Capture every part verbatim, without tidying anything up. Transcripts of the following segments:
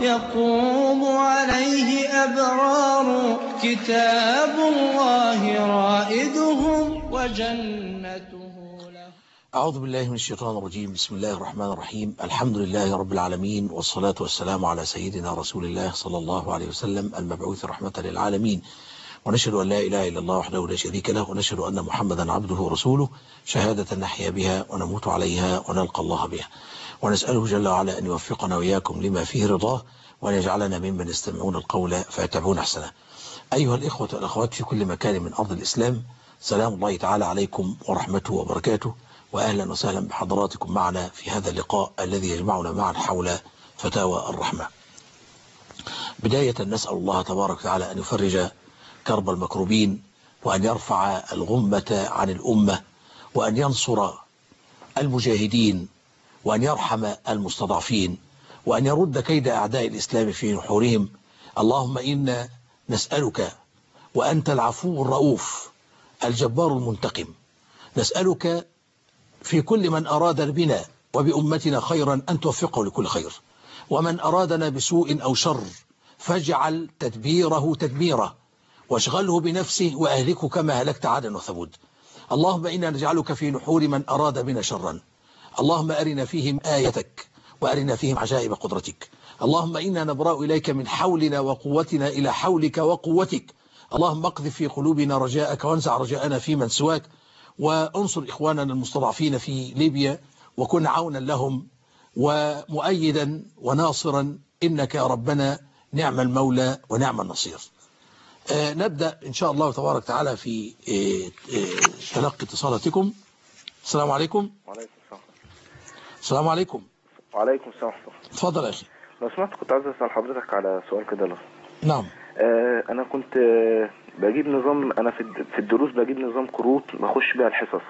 يقوم عليه أبرار كتاب الله رائدهم وجنته له. أعوذ بالله من الشيطان الرجيم. بسم الله الرحمن الرحيم. الحمد لله رب العالمين، والصلاة والسلام على سيدنا رسول الله صلى الله عليه وسلم المبعوث رحمة للعالمين، ونشهد أن لا إله إلا الله وحده لا شريك له، ونشهد أن محمدا عبده ورسوله، شهادة نحيا بها ونموت عليها ونلقى الله بها، ونسأله جل وعلا أن يوفقنا وإياكم لما فيه رضاه، وأن يجعلنا ممن يستمعون القول فيتبعون أحسنه. أيها الإخوة والأخوات في كل مكان من أرض الإسلام، سلام الله تعالى عليكم ورحمته وبركاته، وأهلا وسهلا بحضراتكم معنا في هذا اللقاء الذي يجمعنا معا حول فتاوى الرحمة. بداية نسأل الله تبارك وتعالى أن يفرج كرب المكروبين، وأن يرفع الغمة عن الأمة، وأن ينصر المجاهدين، وأن يرحم المستضعفين، وأن يرد كيد أعداء الإسلام في نحورهم. اللهم إنا نسألك وأنت العفو الرؤوف الجبار المنتقم، نسألك في كل من أراد بنا وبأمتنا خيرا أن توفقه لكل خير، ومن أرادنا بسوء أو شر فاجعل تدبيره تدميره، واشغله بنفسه وأهلكه كما هلكت عادا وثمود. اللهم إنا نجعلك في نحور من أراد بنا شرا. اللهم أرنا فيهم آيتك، وأرنا فيهم عجائب قدرتك. اللهم إنا نبرأ إليك من حولنا وقوتنا إلى حولك وقوتك. اللهم اقذف في قلوبنا رجاءك، وانزع رجاءنا في من سواك، وانصر إخواننا المستضعفين في ليبيا، وكن عونا لهم ومؤيدا وناصرا، إنك يا ربنا نعم المولى ونعم النصير. آه نبدأ إن شاء الله تبارك وتعالى في آه آه تلقي اتصالاتكم. السلام عليكم. وعليكم السلام. السلام عليكم. وعليكم السلام. اتفضل يا أخي. لو سمحت كنت عايز أسأل حضرتك على سؤال كده. لو نعم. آه أنا كنت آه بجيب نظام، أنا في في الدروس بجيب نظام كروت بخش بيها الحصص.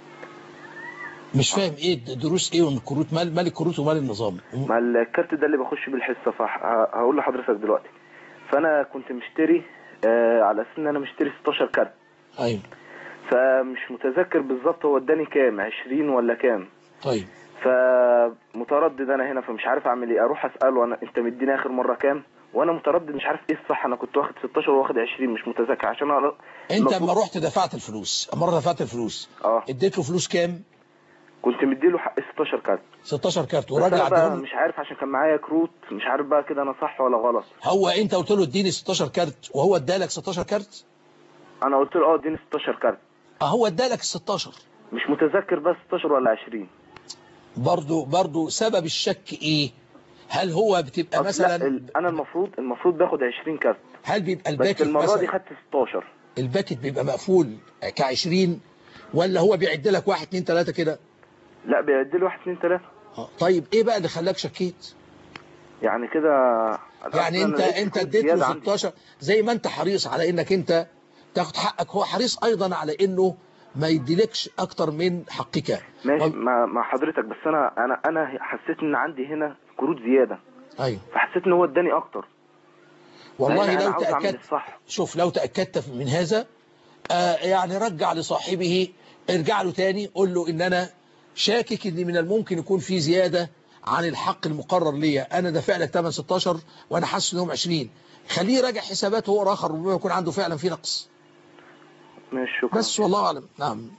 مش فاهم ايه الدروس ايه والكروت، مال مال الكروت ومال النظام؟ مع الكارت ده اللي بخش بيه الحصة، فهقول لحضرتك دلوقتي. فأنا كنت مشتري آه على أساس إن أنا مشتري ستاشر كارت. أيوه. فمش متذكر بالظبط هو اداني كام، عشرين ولا كام. طيب. فمتردد أنا هنا، فمش عارف أعمل إيه. أروح أسأله أنا أنت مديني آخر مرة كام؟ وانا متردد مش عارف ايه الصح. انا كنت واخد ستاشر واخد عشرين، مش متذكر. عشان أنا انت لما رحت دفعت الفلوس، اما دفعت الفلوس اه اديت له فلوس كام؟ كنت مديله حق ستاشر كارت. ستاشر كارت ورجع بقى مش عارف، عشان كان معايا كروت، مش عارف بقى كده انا صح ولا غلط. هو انت قلت له اديني ستاشر كارت وهو ادالك ستاشر كارت؟ انا قلت له اه اديني ستاشر كارت. اه هو ادالك ستاشر. مش متذكر بقى ستاشر ولا عشرين. برضو برضو سبب الشك ايه؟ هل هو بتبقى مثلا لا انا المفروض المفروض باخد عشرين كارت. هل بيبقى الباكت بس المره دي خدت ستاشر. الباكت بيبقى مقفول كعشرين ولا هو بيعد لك واحد اتنين تلاته كده؟ لا بيعد لي واحد اتنين تلاته. اه طيب ايه بقى اللي خلاك شكيت؟ يعني كده يعني انت انت اديت له ستاشر زي ما انت حريص على انك انت تاخد حقك، هو حريص ايضا على انه ما يديلكش اكتر من حقك. ماشي مع مع حضرتك، بس انا انا انا حسيت ان عندي هنا كروت زياده. ايوه. فحسيت ان هو اداني اكتر. والله لو تاكدت، شوف لو تاكدت من هذا آه يعني رجع لصاحبه، ارجع له تاني قول له ان انا شاكك ان من الممكن يكون في زياده عن الحق المقرر ليا، انا دافع لك ثمن ستاشر وانا حاسس انهم عشرين، خليه يراجع حساباته هو اخر، ربما يكون عنده فعلا في نقص. ماشي شكرا. بس والله اعلم. نعم.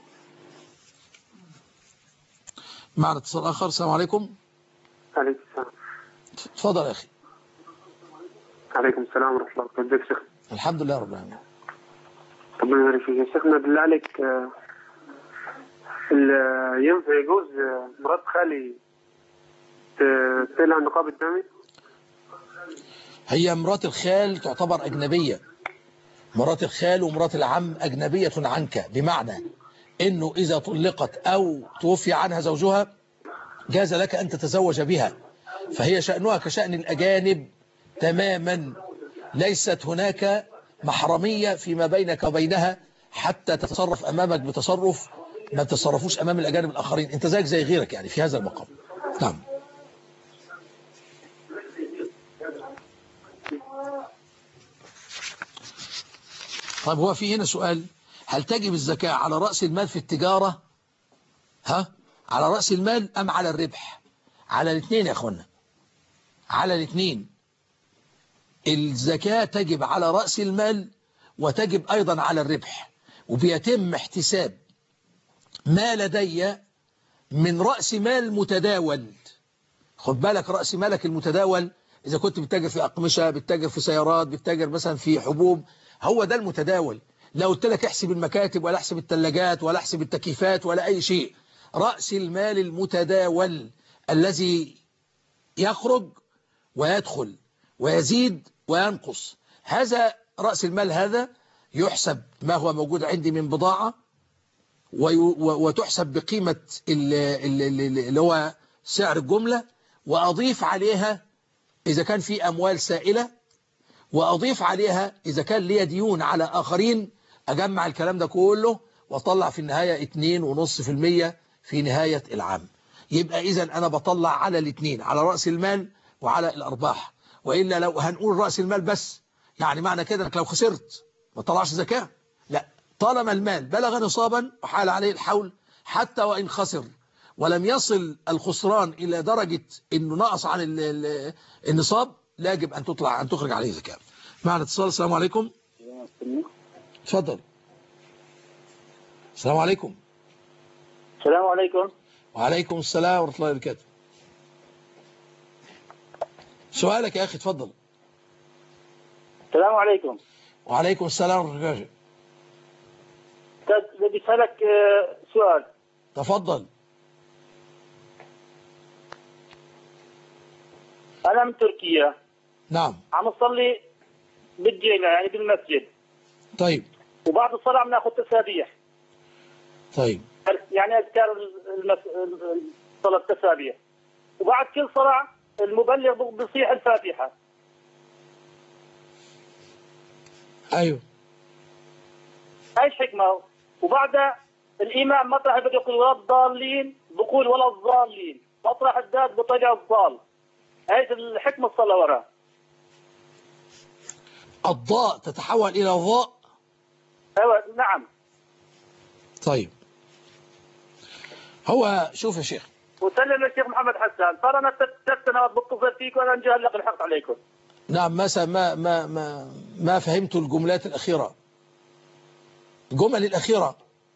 معنا اتصال اخر. السلام عليكم. عليكم السلام. اتفضل يا اخي. عليكم السلام ورحمه الله وبركاته. ازيك يا شيخ؟ الحمد لله رب العالمين. ربنا يبارك فيك يا شيخنا. بالله عليك ينفع يجوز مرات خالي تقلع النقاب الدامي؟ هي مرات الخال تعتبر أجنبية. مرات الخال ومرات العم أجنبية عنك، بمعنى إنه إذا طلقت أو توفي عنها زوجها جاز لك أن تتزوج بها، فهي شأنها كشأن الأجانب تماما، ليست هناك محرمية فيما بينك وبينها حتى تتصرف أمامك بتصرف ما تتصرفوش أمام الأجانب الآخرين، أنت زيك زي غيرك يعني في هذا المقام. نعم. طيب هو في هنا سؤال، هل تجب الزكاة على رأس المال في التجارة؟ ها؟ على رأس المال أم على الربح؟ على الاثنين يا أخوانا، على الاثنين. الزكاة تجب على رأس المال وتجب أيضا على الربح، وبيتم احتساب ما لدي من رأس مال متداول. خد بالك رأس مالك المتداول إذا كنت بتتاجر في أقمشة، بتتاجر في سيارات، بتتاجر مثلا في حبوب، هو ده المتداول. لا قلت لك احسب المكاتب ولا احسب الثلاجات ولا احسب التكييفات ولا أي شيء. رأس المال المتداول الذي يخرج ويدخل ويزيد وينقص، هذا رأس المال، هذا يحسب ما هو موجود عندي من بضاعة وتحسب بقيمة اللي هو سعر الجملة، وأضيف عليها إذا كان في أموال سائلة، وأضيف عليها إذا كان لي ديون على آخرين، أجمع الكلام ده كله وأطلع في النهاية اتنين ونص في المية في نهاية العام. يبقى إذا أنا بطلع على الاثنين، على رأس المال وعلى الأرباح. وإلا لو هنقول رأس المال بس، يعني معنى كده أنك لو خسرت ما تطلعش زكاة؟ لا، طالما المال بلغ نصابا وحال عليه الحول حتى وإن خسر ولم يصل الخسران إلى درجة أنه نقص عن النصاب، لا يجب أن تطلع أن تخرج عليه زكاة. معنا اتصال. السلام عليكم. اتفضل. السلام عليكم. السلام عليكم. وعليكم السلام ورحمة الله وبركاته. سؤالك يا أخي، اتفضل. السلام عليكم. وعليكم السلام ورحمة الله وبركاته. بدي أسألك سؤال. تفضل. أنا من تركيا. نعم. عم أصلي بالجامع يعني بالمسجد. طيب. وبعد الصلاة عم ناخذ تسابيح. طيب. يعني أذكار المس... صلاة التسابيح. وبعد كل صلاة المبلغ بيصيح الفاتحة. أيوه. ايش حكمه؟ وبعد الإمام مطرح بده يقول ولا الضالين بقول ولا الضالين، مطرح الداد بطلع الضال. ايش الحكمة الصلاة وراه؟ الضاء تتحول إلى ضاء. ايوه نعم. طيب، هو شوف يا شيخ، وسلم للشيخ محمد حسان. صار انا ثلاث سنوات بتصل فيك وانا مجهلق الحق عليكم. نعم. ما ما ما ما, ما فهمت الجملات الأخيرة، الجمل الأخيرة.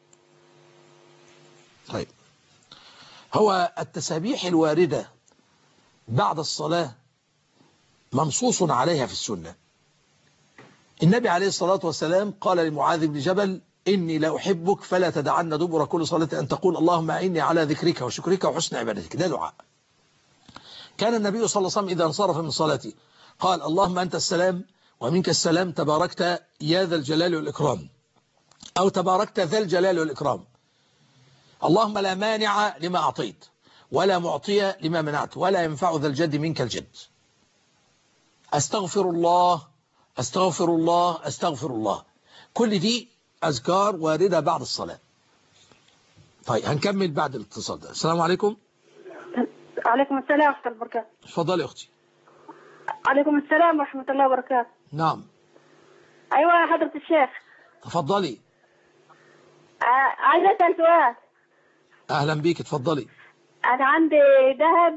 طيب، هو التسابيح الواردة بعد الصلاة منصوص عليها في السنة. النبي عليه الصلاة والسلام قال لمعاذ بن جبل: إني لا أحبك فلا تدعن دبر كل صلاة أن تقول اللهم أعني على ذكرك وشكرك وحسن عبادتك. ده دعاء. كان النبي صلى الله عليه وسلم إذا انصرف من صلاته قال: اللهم أنت السلام ومنك السلام تباركت يا ذا الجلال والإكرام، أو تباركت ذا الجلال والإكرام. اللهم لا مانع لما أعطيت ولا معطي لما منعت ولا ينفع ذا الجد منك الجد. أستغفر الله أستغفر الله أستغفر الله. كل دي أذكار واردة بعد الصلاة. طيب، هنكمل بعد الاتصال ده. السلام عليكم. عليكم السلام ورحمة الله وبركاته. اتفضلي يا أختي. عليكم السلام ورحمة الله وبركاته. نعم. أيوة يا حضرة الشيخ. تفضلي. عايزة أسأل سؤال. أهلا بيك، اتفضلي. أنا عندي ذهب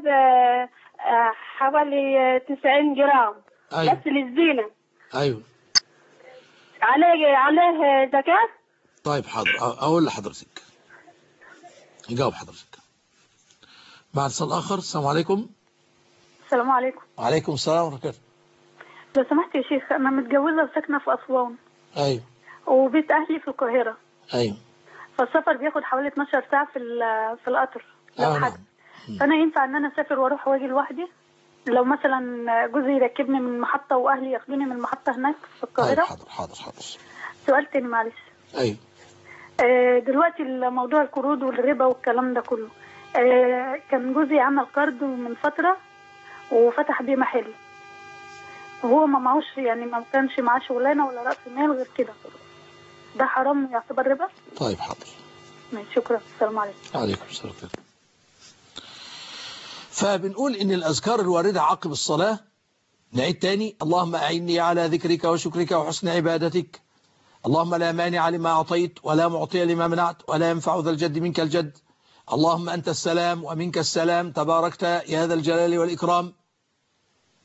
حوالي تسعين جرام. أيوة. بس للزينة. أيوة. عليه عليه زكاة؟ طيب حاضر، أقول لحضرتك، يجاوب حضرتك. مع اتصال آخر. السلام عليكم. السلام عليكم. وعليكم السلام ورحمة الله. لو سمحت يا شيخ، أنا متجوزة وساكنة في أسوان. أيوة. وبيت أهلي في القاهرة. أيوة. فالسفر بياخد حوالي اتناشر ساعة في في القطر لو آه حد. فأنا ينفع إن أنا أسافر وأروح وأجي لوحدي؟ لو مثلا جوزي يركبني من المحطة وأهلي ياخدوني من المحطة هناك في القاهرة. أيوة. حاضر حاضر حاضر. سؤال تاني معلش. أيوة. آه دلوقتي الموضوع القروض والربا والكلام ده كله. آه كان جوزي عمل قرض من فترة وفتح بيه محل، وهو ما معوش يعني ما كانش معاه شغلانة ولا رأس مال غير كده. ده حرام يعتبر ربا؟ طيب حاضر. ماشي، شكرا. السلام عليكم. وعليكم السلام. فبنقول إن الأذكار الواردة عقب الصلاة، نعيد تاني: اللهم أعني على ذكرك وشكرك وحسن عبادتك. اللهم لا مانع لما أعطيت ولا معطي لما منعت ولا ينفع ذا الجد منك الجد. اللهم أنت السلام ومنك السلام تباركت يا ذا الجلال والإكرام.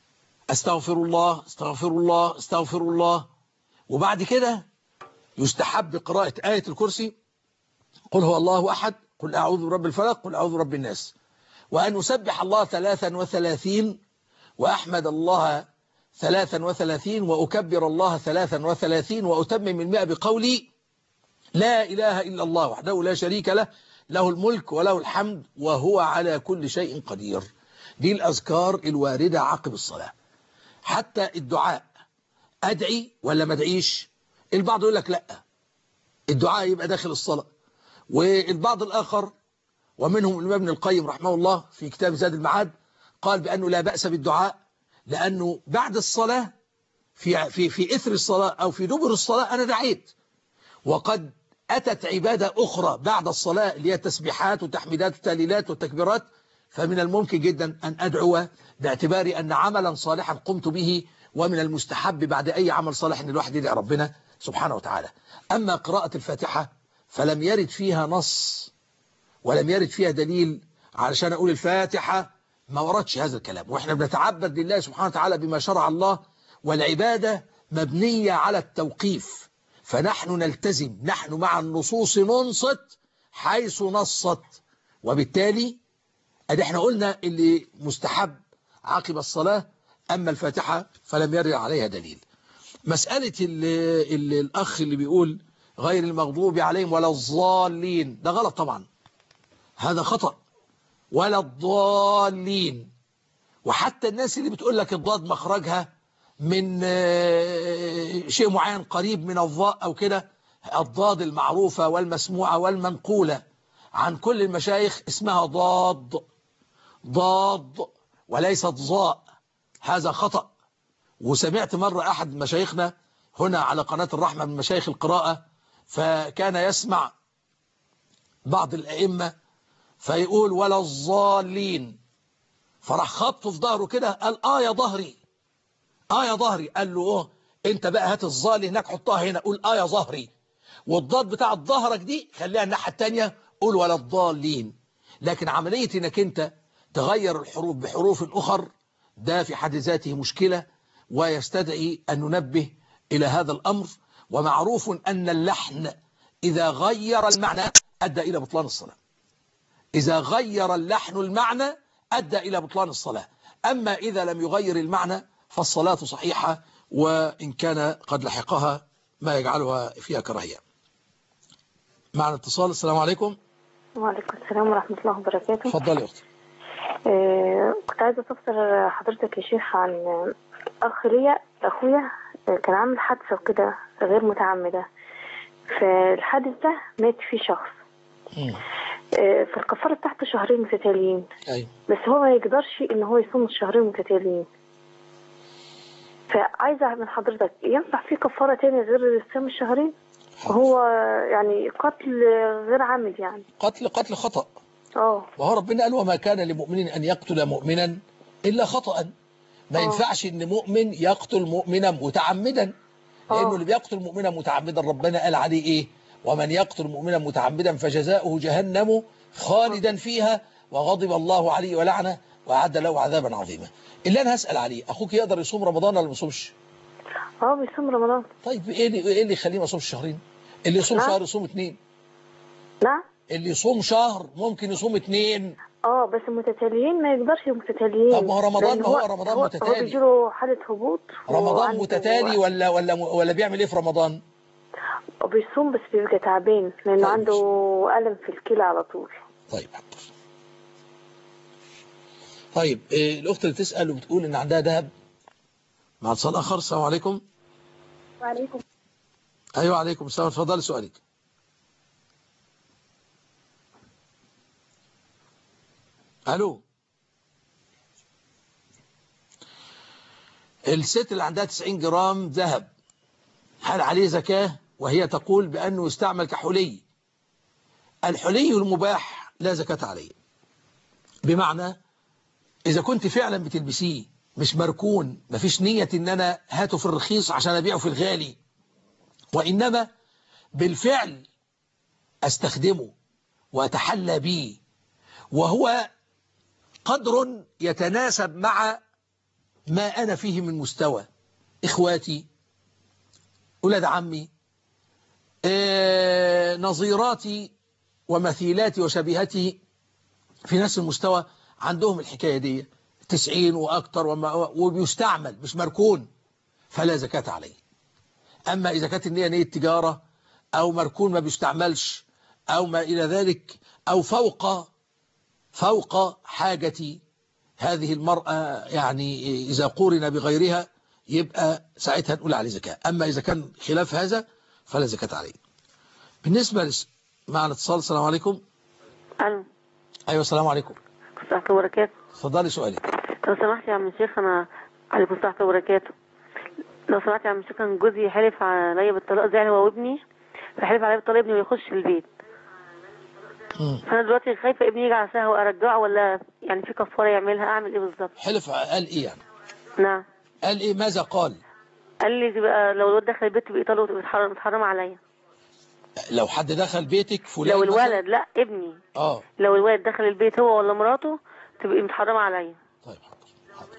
استغفر الله استغفر الله استغفر الله. وبعد كده يستحب قراءة آية الكرسي، قل هو الله أحد، قل أعوذ برب الفلق، قل أعوذ برب الناس، وأن أسبح الله ثلاثا وثلاثين، وأحمد الله ثلاثا وثلاثين، وأكبر الله ثلاثا وثلاثين، وأتمم المئة بقولي لا إله إلا الله وحده لا شريك له، له الملك وله الحمد وهو على كل شيء قدير. دي الأذكار الواردة عقب الصلاة. حتى الدعاء أدعي ولا ما أدعيش؟ البعض يقول لك لا، الدعاء يبقى داخل الصلاة. والبعض الآخر ومنهم الإمام ابن القيم رحمه الله في كتاب زاد المعاد قال بأنه لا بأس بالدعاء، لأنه بعد الصلاة في في في إثر الصلاة أو في دبر الصلاة أنا دعيت، وقد أتت عبادة أخرى بعد الصلاة اللي هي التسبيحات والتحميدات والتهليلات والتكبيرات، فمن الممكن جدا أن أدعو باعتبار أن عملا صالحا قمت به، ومن المستحب بعد أي عمل صالح أن الواحد يدعي ربنا سبحانه وتعالى. أما قراءة الفاتحة فلم يرد فيها نص ولم يرد فيها دليل علشان أقول الفاتحة، ما وردش هذا الكلام. وإحنا بنتعبد لله سبحانه وتعالى بما شرع الله، والعبادة مبنية على التوقيف، فنحن نلتزم، نحن مع النصوص ننصت حيث نصت. وبالتالي أدي احنا قلنا اللي مستحب عقب الصلاة، أما الفاتحة فلم يرد عليها دليل. مسألة اللي اللي الأخ اللي بيقول غير المغضوب عليهم ولا الضالين، ده غلط طبعا، هذا خطأ، ولا الضالين. وحتى الناس اللي بتقول لك الضاد مخرجها من شيء معين قريب من الضاء أو كده، الضاد المعروفة والمسموعة والمنقولة عن كل المشايخ اسمها ضاد، ضاد وليست ضاء، هذا خطأ. وسمعت مرة أحد مشايخنا هنا على قناة الرحمة من مشايخ القراءة، فكان يسمع بعض الأئمة فيقول ولا الضالين، فراح خبطه في ظهره كده قال آه يا ظهري، آه يا ظهري. قال له أوه أنت بقى هات الظالي هناك حطها هنا، قول آه يا ظهري، والضاد بتاع ظهرك دي خليها الناحية التانية، قول ولا الضالين. لكن عملية انك انت تغير الحروف بحروف أخر ده في حد ذاته مشكلة، ويستدعي أن ننبه إلى هذا الأمر. ومعروف أن اللحن إذا غير المعنى أدى إلى بطلان الصلاة، إذا غير اللحن المعنى أدى إلى بطلان الصلاة. أما إذا لم يغير المعنى فالصلاة صحيحة، وإن كان قد لحقها ما يجعلها فيها كراهية. معنا اتصال. السلام عليكم. وعليكم السلام ورحمة الله وبركاته. اتفضلي يا أختي. آه كنت عايزة أستفسر حضرتك يا شيخ عن أخ ليا، أخويا كان عامل حادثة وكده غير متعمدة، فالحادث ده مات فيه شخص، آه فالكفارة بتاعته شهرين متتاليين. أيوة. بس هو ما يقدرش إن هو يصوم الشهرين متتاليين، فعايزة من حضرتك ينفع فيه كفارة تاني غير صيام الشهرين؟ هو يعني قتل غير عامد، يعني قتل قتل خطأ. اه وهو ربنا قال وما كان لمؤمن أن يقتل مؤمنا إلا خطأ. ما أوه. ينفعش إن مؤمن يقتل مؤمنا متعمدا، لأنه أوه. اللي بيقتل مؤمنا متعمدا ربنا قال عليه إيه؟ ومن يقتل مؤمنا متعمدا فجزاؤه جهنم خالدا فيها وغضب الله عليه ولعنه وأعد له عذابا عظيما. اللي أنا هسأل عليه، أخوك يقدر يصوم رمضان ولا ما يصومش؟ اه بيصوم رمضان. طيب ايه اللي ايه اللي يخليه ما يصومش شهرين؟ اللي يصوم لا. شهر يصوم اثنين. لا اللي يصوم شهر ممكن يصوم اثنين. اه بس متتاليين ما يقدرش متتاليين. طب ما هو رمضان، ما هو رمضان هو متتالي. هو بيجيله حالة هبوط. رمضان متتالي ولا ولا ولا بيعمل ايه في رمضان؟ بيصوم بس بيبقى تعبان لانه طيب. عنده ألم في الكلى على طول. طيب طيب إيه الاخت اللي تسأل وبتقول ان عندها ذهب مع اتصال اخر. السلام عليكم. وعليكم. ايوه عليكم السلام، اتفضلي سؤالك. الو. الست اللي عندها تسعين جرام ذهب هل عليه زكاة؟ وهي تقول بأنه يستعمل كحلي. الحلي المباح لا زكاة عليه، بمعنى إذا كنت فعلا بتلبسيه مش مركون، مفيش نية إن أنا هاته في الرخيص عشان أبيعه في الغالي، وإنما بالفعل أستخدمه وأتحلى به، وهو قدر يتناسب مع ما أنا فيه من مستوى إخواتي، أولاد عمي، آه نظيراتي ومثيلاتي وشبيهتي في نفس المستوى، عندهم الحكاية دي تسعين وأكتر وما وبيستعمل مش مركون، فلا زكاة عليه. أما إذا كانت النية نية تجارة أو مركون ما بيستعملش أو ما إلى ذلك، أو فوق فوق حاجة هذه المرأة، يعني إذا قورن بغيرها يبقى ساعتها نقول عليه زكاة. أما إذا كان خلاف هذا فلا زكاة عليه. بالنسبة لس... معنا اتصال. السلام عليكم. الو. ايوه السلام عليكم. السلام عليكم وبركاته. اتفضلي سؤالك. لو سمحت يا عم الشيخ، انا عليكم السلام وبركاته. لو سمحت يا عم الشيخ، كان جوزي حلف عليا بالطلاق، زعل هو وابني، فحلف عليا بالطلاق ابني ويخش البيت. مم. فانا دلوقتي خايفه ابني يجي على ساعه وارجعه، ولا يعني في كفاره يعملها، اعمل ايه بالظبط؟ حلف قال ايه يعني؟ نعم. قال ايه؟ ماذا قال؟ قال لي تبقى لو الولد دخل البيت تبقى طلاق وتبقى متحرم عليا. لو حد دخل بيتك فلان لو الولد مثلا؟ لا ابني. اه لو الولد دخل البيت هو ولا مراته تبقى متحرمه عليا. طيب حاضر حاضر.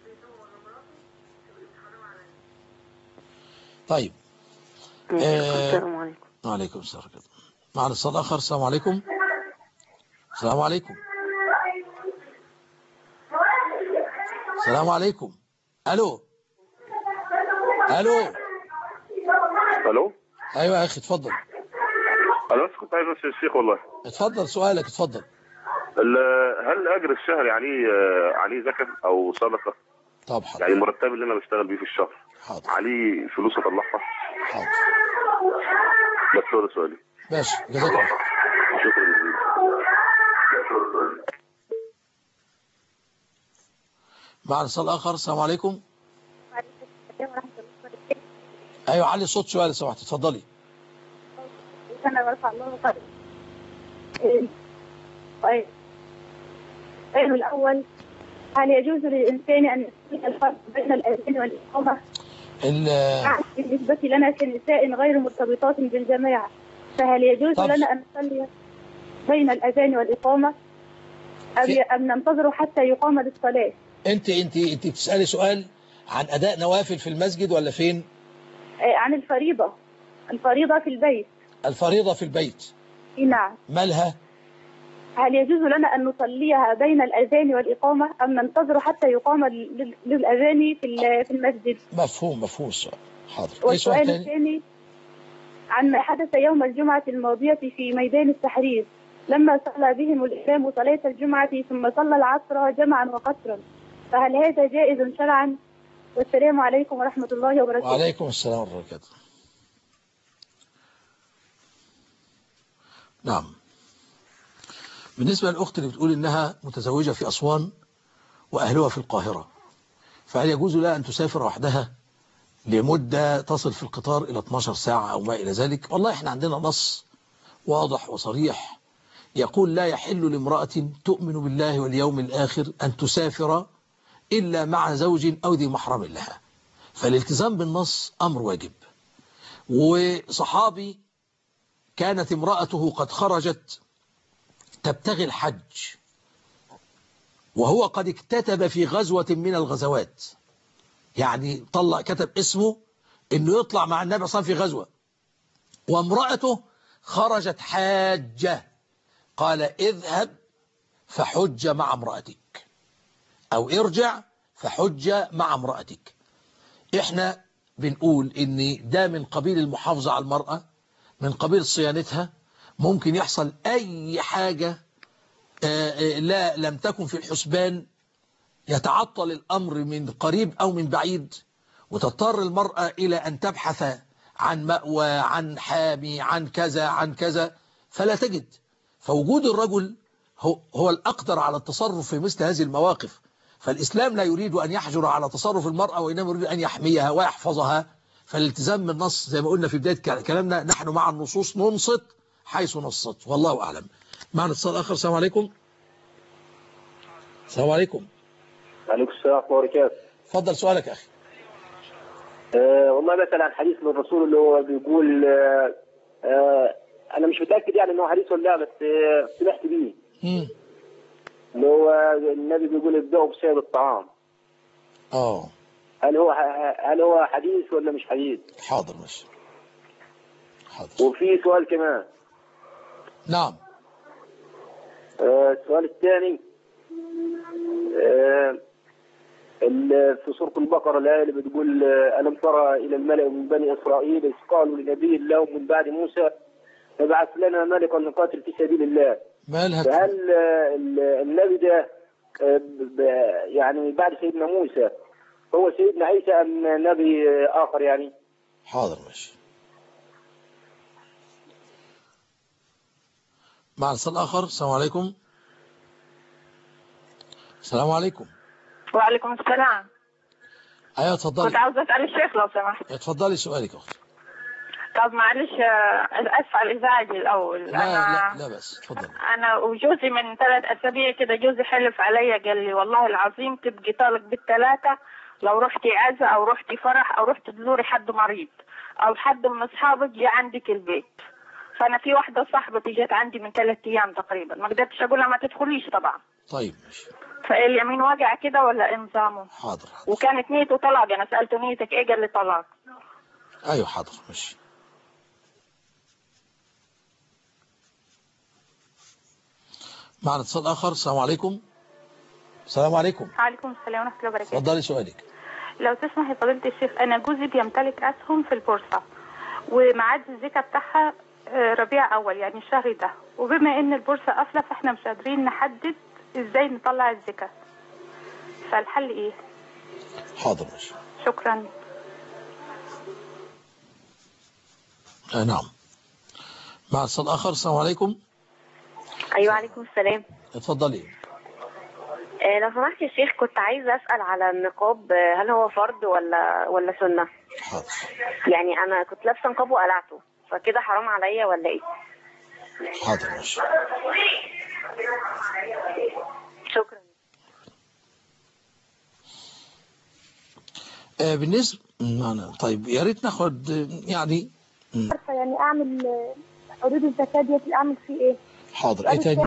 طيب. السلام عليكم. وعليكم السلام. معنا اتصال اخر. السلام عليكم. السلام عليكم. السلام عليكم. الو الو الو. ايوه يا اخي اتفضل. انا بس كنت عايز اسال الشيخ والله. اتفضل سؤالك اتفضل. هل اجر الشهري عليه عليه زكاه او صدقه؟ طب حاضر. يعني المرتب اللي انا بشتغل بيه في الشهر حاضر عليه فلوس اطلعها؟ حاضر. بس هو ده سؤالي. ماشي جزاك الله. شكرا جزيلا. معنا اتصال اخر. السلام عليكم. ايوه علي الصوت شويه لو سمحت. اتفضلي. انا برفع الله خير. طيب السؤال الاول: هل يجوز للانسان ان يفصل الفرق بين الاذان والاقامه؟ بالنسبه لنا كنساء غير مرتبطات بالجماعه، فهل يجوز طب. لنا ان نصلي بين الاذان والاقامه ام ننتظر حتى يقام للصلاه؟ انت انت انت بتسالي سؤال عن اداء نوافل في المسجد ولا فين؟ عن الفريضه. الفريضه في البيت. الفريضه في البيت. نعم. مالها؟ هل يجوز لنا أن نصليها بين الأذان والإقامة أم ننتظر حتى يقام للأذان في في المسجد؟ مفهوم مفهوم السؤال. حاضر. والسؤال الثاني عن ما حدث يوم الجمعة الماضية في ميدان التحرير لما صلى بهم الإمام صلاة الجمعة ثم صلى العصر جمعا وقصرا، فهل هذا جائز شرعا؟ والسلام عليكم ورحمة الله وبركاته. وعليكم السلام ورحمة الله وبركاته. نعم. بالنسبة للأخت اللي بتقول إنها متزوجة في أسوان وأهلها في القاهرة، فهل يجوز لها أن تسافر وحدها لمدة تصل في القطار إلى اثناشر ساعة أو ما إلى ذلك؟ والله إحنا عندنا نص واضح وصريح يقول: لا يحل لامرأة تؤمن بالله واليوم الآخر أن تسافر إلا مع زوج أو ذي محرم لها. فالالتزام بالنص أمر واجب. وصحابي كانت امرأته قد خرجت تبتغي الحج وهو قد اكتتب في غزوة من الغزوات، يعني طلع كتب اسمه انه يطلع مع النبي صلى الله عليه وسلم في غزوة، وامرأته خرجت حاجة، قال: اذهب فحج مع امرأتك او ارجع فحج مع امرأتك. احنا بنقول ان ده من قبيل المحافظة على المرأة، من قبيل صيانتها. ممكن يحصل أي حاجة لا لم تكن في الحسبان، يتعطل الأمر من قريب أو من بعيد، وتضطر المرأة إلى أن تبحث عن مأوى، عن حامي، عن كذا عن كذا، فلا تجد. فوجود الرجل هو, هو الأقدر على التصرف في مثل هذه المواقف. فالإسلام لا يريد أن يحجر على تصرف المرأة، وإنما يريد أن يحميها ويحفظها. فالالتزام بالنص زي ما قلنا في بداية كلامنا، نحن مع النصوص ننصت حيث نصت، والله أعلم. معنا اتصال آخر. السلام عليكم. السلام عليكم. وعليكم السلام ورحمة الله وبركاته. اتفضل سؤالك يا أخي. أه والله بسأل عن حديث من الرسول اللي هو بيقول أه أه أنا مش متأكد يعني إنه حديث ولا لا، بس أه سمعت بيه. امم اللي هو النبي بيقول ابدأوا بسيد الطعام. اه هل هو هل هو حديث ولا مش حديث؟ حاضر ماشي حاضر. وفي سؤال كمان. نعم. آه السؤال الثاني، آه في سورة البقرة الآية اللي بتقول ألم ترى إلى الملأ من بني إسرائيل إذ قالوا لنبي لهم من بعد موسى فبعث لنا ملكا نقاتل في سبيل الله. مالها؟ فهل النبي ده يعني بعد سيدنا موسى هو سيدنا عيسى أم نبي آخر يعني؟ حاضر ماشي. مع اتصال آخر. السلام عليكم. السلام عليكم. وعليكم السلام. ايوه اتفضلي. كنت عاوزة أسأل الشيخ لو سمحت. اتفضلي سؤالك يا اختي. طب معلش اسف على الازعاج الاول. لا أنا لا لا بس اتفضلي. انا وجوزي من ثلاث اسابيع كده جوزي حلف عليا قال لي والله العظيم تبقي طالق بالثلاثه لو رحتي عزا او رحتي فرح او رحتي تزوري حد مريض او حد من اصحابك جه عندك البيت. فانا في واحده صاحبتي جت عندي من ثلاث ايام تقريبا ما قدرتش اقول لها ما تدخليش طبعا. طيب ماشي. فاليمين واقع كده ولا ايه نظامه؟ حاضر حاضر. وكانت نيته طلاق. انا سالته نيتك ايه؟ قال لي طلاق. ايوه حاضر ماشي. معنا اتصال اخر. السلام عليكم. السلام عليكم. وعليكم السلام ورحمه الله وبركاته. اتفضلي سؤالك. لو تسمح يا فضيله الشيخ، انا جوزي بيمتلك اسهم في البورصه وميعاد الزكاه بتاعها ربيع اول يعني الشهر ده، وبما ان البورصه قافله فاحنا مش قادرين نحدد ازاي نطلع الزكاه، فالحل ايه؟ حاضر ماشي. شكرا. آه نعم. مع اتصال اخر. السلام عليكم. ايوه عليكم السلام. اتفضلي. آه لو سمحت يا شيخ كنت عايزه اسال على النقاب، هل هو فرض ولا ولا سنه؟ حاضر. يعني انا كنت لابسه نقاب وقلعته فكده حرام عليا ولا ايه؟ حاضر ماشي. شكرا. آه بالنسبه معنا طيب يا ريت ناخد يعني عارفه يعني اعمل حدود الزكاه دي اعمل فيه ايه؟ حاضر. ايه تاني؟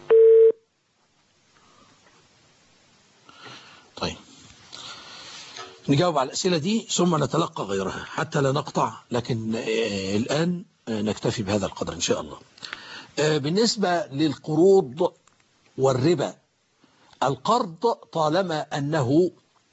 طيب نجاوب على الأسئلة دي ثم نتلقى غيرها حتى لا نقطع، لكن آه الآن آه نكتفي بهذا القدر إن شاء الله. آه بالنسبة للقروض والربا، القرض طالما أنه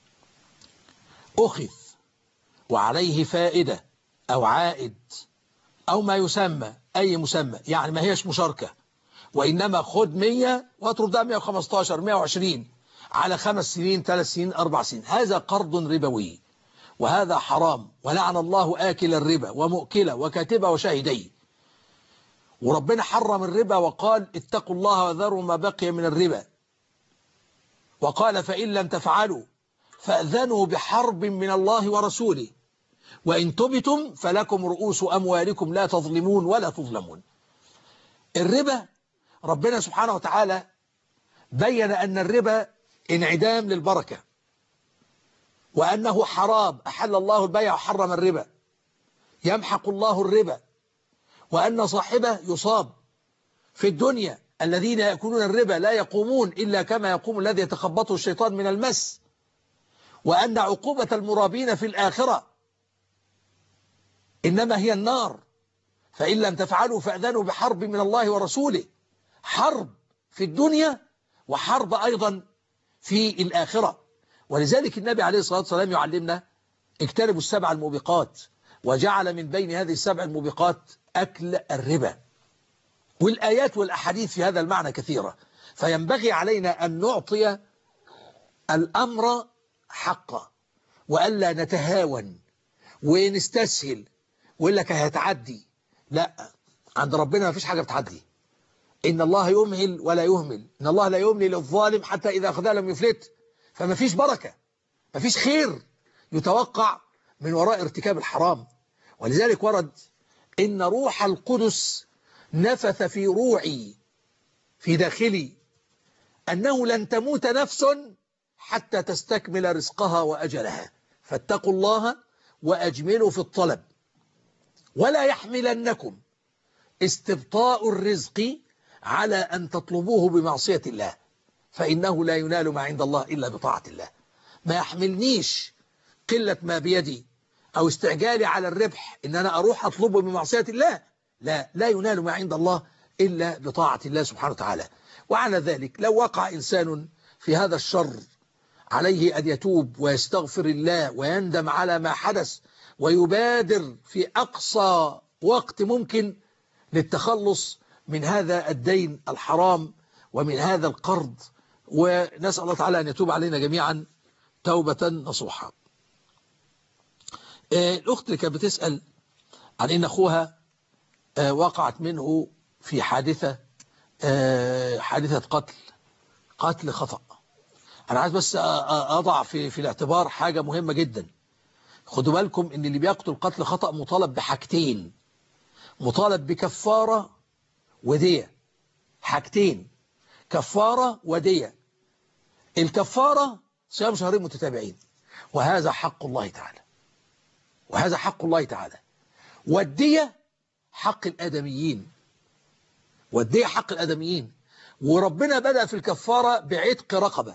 أخذ وعليه فائدة أو عائد أو ما يسمى أي مسمى، يعني ما هيش مشاركة، وإنما خد مية واترك ده مية وخمستاشر مية وعشرين على خمس سنين ثلاث سنين أربع سنين، هذا قرض ربوي وهذا حرام، ولعن الله آكل الربا ومؤكله وكاتبه وشاهديه. وربنا حرم الربا وقال اتقوا الله وذروا ما بقي من الربا، وقال فإن لم تفعلوا فأذنوا بحرب من الله ورسوله وإن تبتم فلكم رؤوس أموالكم لا تظلمون ولا تظلمون. الربا ربنا سبحانه وتعالى بين أن الربا انعدام للبركة، وأنه حرام، أحل الله البيع وحرم الربا، يمحق الله الربا، وأن صاحبه يصاب في الدنيا. الذين يأكلون الربا لا يقومون إلا كما يقوم الذي يتخبطه الشيطان من المس، وأن عقوبة المرابين في الآخرة إنما هي النار، فإن لم تفعلوا فأذنوا بحرب من الله ورسوله. حرب في الدنيا وحرب أيضا في الآخرة. ولذلك النبي عليه الصلاة والسلام يعلمنا اجتنبوا السبع الموبقات، وجعل من بين هذه السبع الموبقات أكل الربا. والآيات والأحاديث في هذا المعنى كثيرة، فينبغي علينا أن نعطي الأمر حقه وألا نتهاون ونستسهل ويقول لك هتعدي. لا، عند ربنا ما فيش حاجة بتعدي. إن الله يمهل ولا يهمل، إن الله لا يملي للظالم حتى إذا أخذها لم يفلت. فما فيش بركة، ما فيش خير يتوقع من وراء ارتكاب الحرام. ولذلك ورد إن روح القدس نفث في روعي في داخلي أنه لن تموت نفس حتى تستكمل رزقها وأجلها، فاتقوا الله وأجملوا في الطلب، ولا يحملنكم استبطاء الرزق على أن تطلبوه بمعصية الله، فإنه لا ينال ما عند الله إلا بطاعة الله. ما يحملنيش قلة ما بيدي أو استعجالي على الربح إن أنا أروح أطلبه من معصية الله. لا لا ينال ما عند الله إلا بطاعة الله سبحانه وتعالى. وعلى ذلك لو وقع إنسان في هذا الشر عليه أن يتوب ويستغفر الله ويندم على ما حدث ويبادر في أقصى وقت ممكن للتخلص من هذا الدين الحرام ومن هذا القرض، ونسأل الله تعالى أن يتوب علينا جميعا توبة نصوحة. الأخت اللي كانت بتسأل عن إن أخوها وقعت منه في حادثة حادثة قتل قتل خطأ. أنا عايز بس أضع في في الاعتبار حاجة مهمة جدا. خدوا بالكم إن اللي بيقتل قتل خطأ مطالب بحاجتين، مطالب بكفارة ودية. حاجتين، كفارة ودية. الكفارة صيام شهرين متتابعين، وهذا حق الله تعالى، وهذا حق الله تعالى. والدية حق الآدميين، والدية حق الآدميين. وربنا بدأ في الكفارة بعتق رقبة.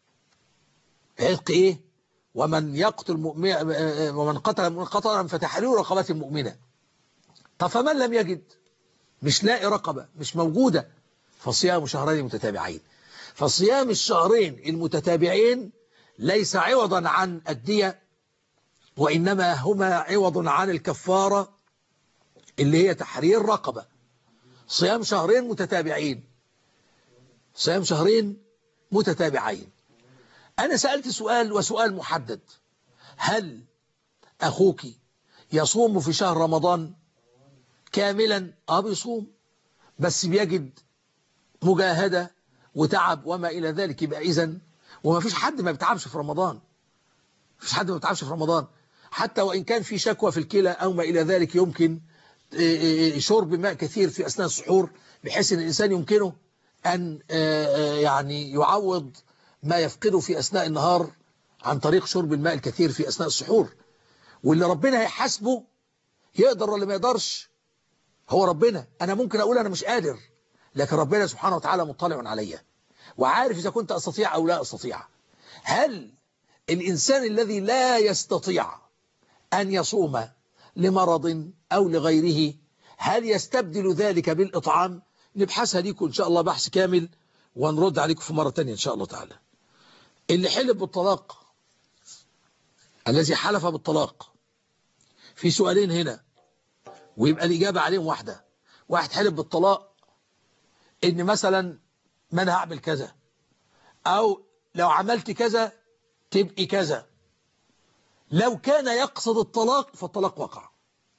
بعتق إيه؟ ومن يقتل مؤمن ومن قتل قتلا فتحرير رقبة مؤمنة. طب فمن لم يجد، مش لاقي رقبة، مش موجودة، فصيام شهرين متتابعين. فصيام الشهرين المتتابعين ليس عوضا عن الدية، وإنما هما عوض عن الكفارة اللي هي تحرير رقبة. صيام شهرين متتابعين، صيام شهرين متتابعين. أنا سألت سؤال وسؤال محدد: هل أخوك يصوم في شهر رمضان كاملا؟ آه بيصوم، بس بيجد مجاهدة وتعب وما إلى ذلك. يبقى إذن وما فيش حد ما بيتعبش في رمضان، فيش حد ما بيتعبش في رمضان، حتى وإن كان في شكوى في الكلى أو ما إلى ذلك. يمكن شرب ماء كثير في أثناء السحور بحيث أن الإنسان يمكنه أن يعني يعوض ما يفقده في أثناء النهار عن طريق شرب الماء الكثير في أثناء السحور. واللي ربنا هيحاسبه يقدر ولا ما يقدرش هو ربنا. أنا ممكن أقول أنا مش قادر، لكن ربنا سبحانه وتعالى مطلع عليا وعارف إذا كنت أستطيع أو لا أستطيع. هل الإنسان الذي لا يستطيع أن يصوم لمرض أو لغيره هل يستبدل ذلك بالإطعام؟ نبحثها لكم إن شاء الله بحث كامل ونرد عليكم في مرة تانية إن شاء الله تعالى. اللي حلف بالطلاق، الذي حلف بالطلاق، في سؤالين هنا ويبقى الإجابة عليهم واحدة. واحد حلف بالطلاق إن مثلا ما أنا هعمل كذا، أو لو عملت كذا تبقي كذا. لو كان يقصد الطلاق فالطلاق وقع.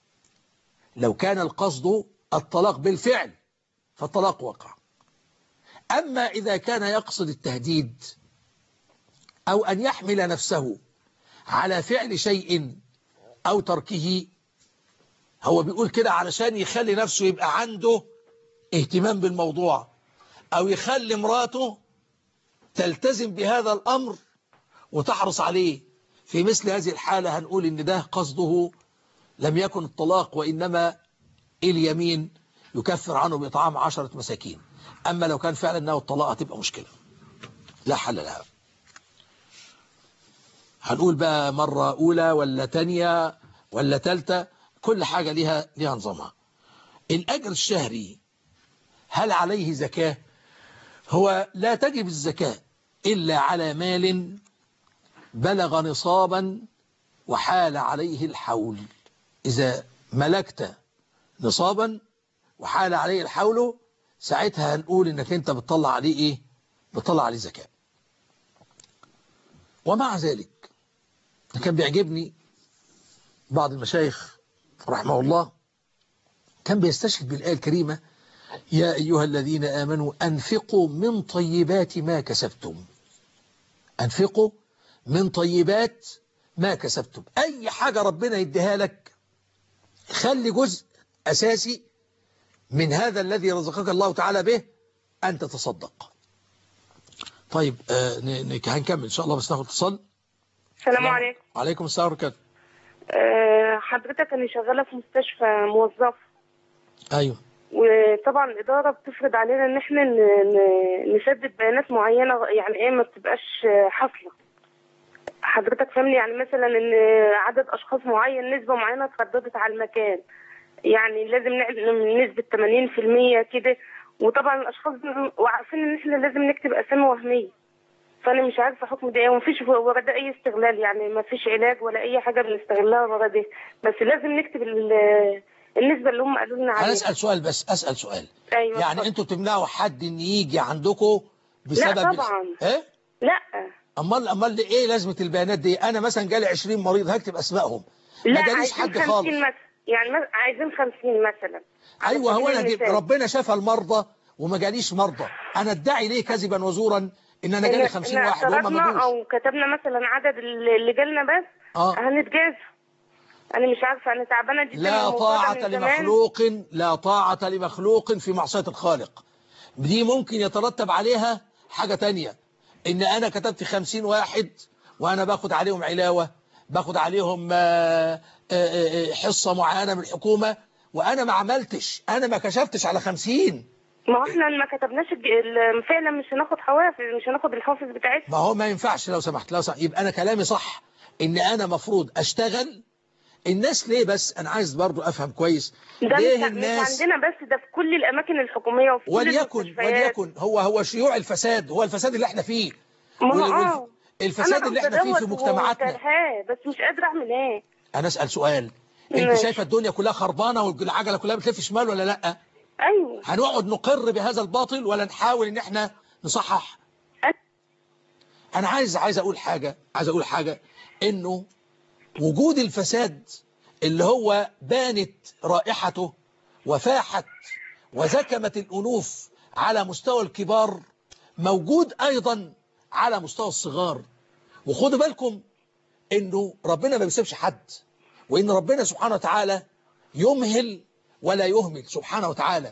لو كان القصد الطلاق بالفعل فالطلاق وقع. أما إذا كان يقصد التهديد أو أن يحمل نفسه على فعل شيء أو تركه، هو بيقول كده علشان يخلي نفسه يبقى عنده اهتمام بالموضوع، أو يخلي مراته تلتزم بهذا الأمر وتحرص عليه. في مثل هذه الحالة هنقول إن ده قصده لم يكن الطلاق، وإنما اليمين يكفر عنه بإطعام عشرة مساكين. أما لو كان فعلا أنه الطلاق هتبقى مشكلة لا حل لها. هنقول بقى مرة أولى ولا تانية ولا تالتة، كل حاجة لها لها نظامها. الأجر الشهري هل عليه زكاة؟ هو لا تجب الزكاة إلا على مال بلغ نصابا وحال عليه الحول. إذا ملكت نصابا وحال عليه الحول ساعتها هنقول إنك أنت بتطلع عليه إيه؟ بتطلع عليه زكاة. ومع ذلك كان بيعجبني بعض المشايخ رحمه الله كان بيستشهد بالآية الكريمة: يا أيها الذين آمنوا أنفقوا من طيبات ما كسبتم. أنفقوا من طيبات ما كسبتم. أي حاجة ربنا يديها لك خلي جزء أساسي من هذا الذي رزقك الله تعالى به أن تتصدق. طيب آه هنكمل إن شاء الله، بس ناخد اتصال. السلام عليكم. وعليكم السلام ورحمة الله. أه حضرتك أنا شغالة في مستشفى موظف. أيوه. وطبعا الإدارة بتفرض علينا إن إحنا نسدد بيانات معينة، يعني إيه ما بتبقاش حاصلة. حضرتك فهمني، يعني مثلا ان عدد اشخاص معين نسبه معينه اترددت على المكان، يعني لازم نعلم نسبه ثمانين في المية كده، وطبعا الاشخاص دول وعارفين ان احنا لازم نكتب اسامي وهميه، فانا مش عارفه حكم ده ايه، ومفيش ورا ده اي استغلال، يعني مفيش علاج ولا اي حاجه بنستغلها ورا ده، بس لازم نكتب النسبه اللي هم قالوا لنا عليها. انا اسال سؤال بس اسال سؤال ايوه يعني اتفضل. انتوا بتمنعوا حد ان يجي عندكم بسبب لا طبعا الخ... ايه لا امال امال دي ايه لازمه البيانات دي؟ انا مثلا جالي عشرين مريض هكتب اسمائهم، ما لا جاليش عايزين حد خالص. خمسين مثلا، يعني مس- عايزين خمسين مثلا. ايوه هو انا جيب ربنا شفى المرضى وما جاليش مرضى، انا ادعي ليه كذبا وزورا ان انا جالي خمسين واحد وهم ما جوش؟ او كتبنا مثلا عدد اللي جالنا بس اه هنتجازى. انا مش عارفه، انا تعبانه جدا لا والموضوع ده طاعة من زمان. لمخلوق لا طاعة لمخلوق في معصية الخالق. دي ممكن يترتب عليها حاجة تانية، ان انا كتبت خمسين واحد وانا باخد عليهم علاوة، باخد عليهم حصة معينة من الحكومة، وانا ما عملتش، انا ما كشفتش على خمسين. ما هو احنا ما كتبناش فعلا، مش هناخد حوافز، مش هناخد الحوافز بتاعتنا. ما هو ما ينفعش لو سمحت لو سمحت يبقى انا كلامي صح ان انا مفروض اشتغل. الناس ليه بس انا عايز برضو افهم كويس ده ليه مش الناس مش عندنا بس، ده في كل الاماكن الحكوميه وفي وليكن كل المستشفيات. وليكن هو هو شيوع الفساد، هو الفساد اللي احنا فيه، ما هو وال- والف- اه الفساد اللي احنا فيه في مجتمعاتنا. بس مش قادره اعمل ايه. انا اسال سؤال، انت ماشي. شايفه الدنيا كلها خربانه والعجله كلها بتلف شمال ولا لا؟ ايوه. هنقعد نقر بهذا الباطل ولا نحاول ان احنا نصحح؟ انا عايز عايز اقول حاجه عايز اقول حاجه انه وجود الفساد اللي هو بانت رائحته وفاحت وزكمت الأنوف على مستوى الكبار موجود أيضا على مستوى الصغار. وخدوا بالكم انه ربنا ما بيسيبش حد، وان ربنا سبحانه وتعالى يمهل ولا يهمل سبحانه وتعالى.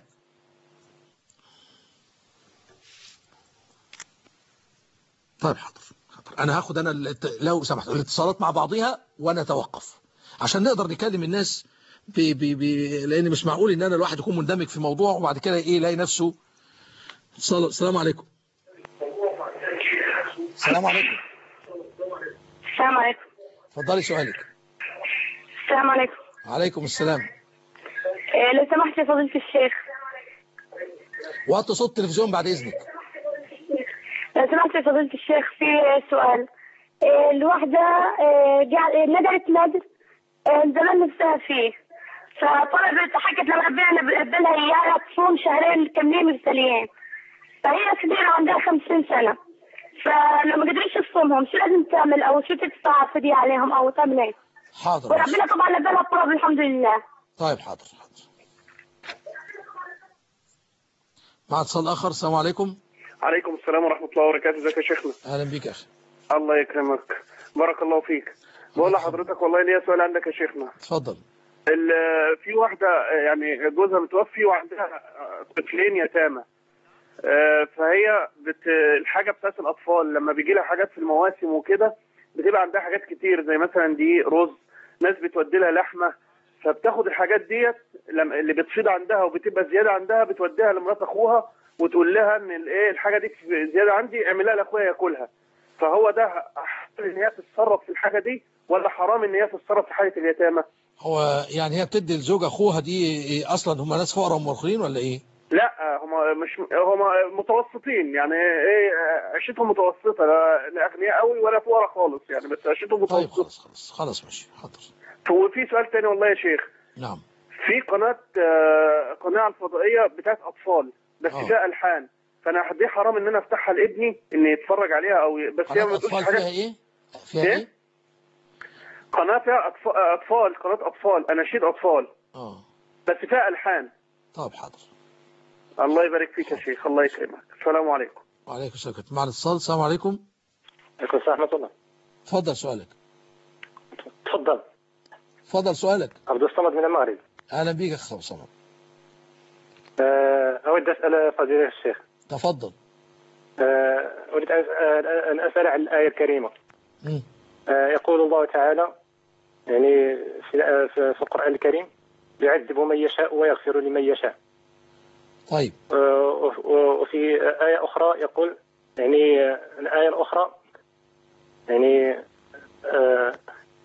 طيب حاضر حاضر انا هاخد انا الات... لو سمحت الاتصالات مع بعضها ونتوقف عشان نقدر نكلم الناس ب... ب... ب... لان مش معقول ان انا الواحد يكون مندمج في موضوع وبعد كده ايه يلاقي نفسه. السلام عليكم. السلام عليكم. السلام عليكم. اتفضلي سؤالك. السلام عليكم. وعليكم السلام. إيه لو سمحت يا فضيلة الشيخ. وطي صوت التلفزيون بعد اذنك. لو سمحت يا فضيلة الشيخ في سؤال. إيه الواحدة إيه ندرت ندر إيه زمان نفسها فيه، فطلبت حكت لما ربنا بقبلها اياها تصوم شهرين كاملين مثاليين، فهي كبيرة عندها خمسين سنة، فلما قدرتش تصومهم شو لازم تعمل او شو تدفع فدية عليهم او تعمل ايه؟ حاضر. وربنا طبعا قبلها الطلب الحمد لله. طيب حاضر حاضر. مع اتصال اخر. السلام عليكم. عليكم السلام ورحمة الله وبركاته. ازيك يا شيخنا؟ اهلا بيك يا اخي. الله يكرمك، بارك الله فيك. بقول لحضرتك والله ليا سؤال عندك يا شيخنا. اتفضل. في واحدة يعني جوزها متوفي وعندها طفلين يتامى، فهي بت... الحاجة بتاعت الأطفال لما بيجي لها حاجات في المواسم وكده بتبقى عندها حاجات كتير زي مثلا دي رز، ناس بتودي لها لحمة، فبتاخد الحاجات ديت اللي بتفيض عندها وبتبقى زيادة عندها بتوديها لمرات أخوها وتقول لها إن الإيه الحاجة دي زيادة عندي اعملها لأخويا ياكلها. فهو ده حرام إن هي تتصرف في الحاجة دي ولا حرام إن هي تتصرف في حالة اليتامى؟ هو يعني هي بتدي لزوج أخوها دي إيه أصلا هم ناس فقراء ومرخرين ولا إيه؟ لا هم مش هم متوسطين، يعني ايه عيشتهم متوسطه، لا اغنياء قوي ولا فقراء خالص يعني، بس عيشتهم متوسطه. طيب خلاص خلاص خلاص ماشي حاضر. وفي سؤال تاني والله يا شيخ. نعم. في قناه قناه الفضائيه بتاعت اطفال بس أوه. فيها الحان، فانا دي حرام ان انا افتحها لابني ان يتفرج عليها او بس هي ما بتقولش حاجه. فيها ايه؟ فيها ايه؟ إيه؟ قناه فيها اطفال، قناه اطفال، اناشيد اطفال اه بس فيها الحان. طب حاضر. الله يبارك فيك يا شيخ، الله يكرمك. السلام عليكم. وعليكم السلام. مع الاتصال. السلام عليكم. عليكم السلام ورحمة الله. تفضل سؤالك. تفضل. تفضل سؤالك. عبد الصمد من المغرب. اهلا بيك يا اخ عبد الصمد. أه أود أسأل فضيلة الشيخ. تفضل. أه أريد أن أسأل عن الآية الكريمة. أه يقول الله تعالى يعني في في القرآن الكريم يعذب من يشاء ويغفر لمن يشاء. طيب. وفي آية أخرى يقول يعني الآية الأخرى يعني آه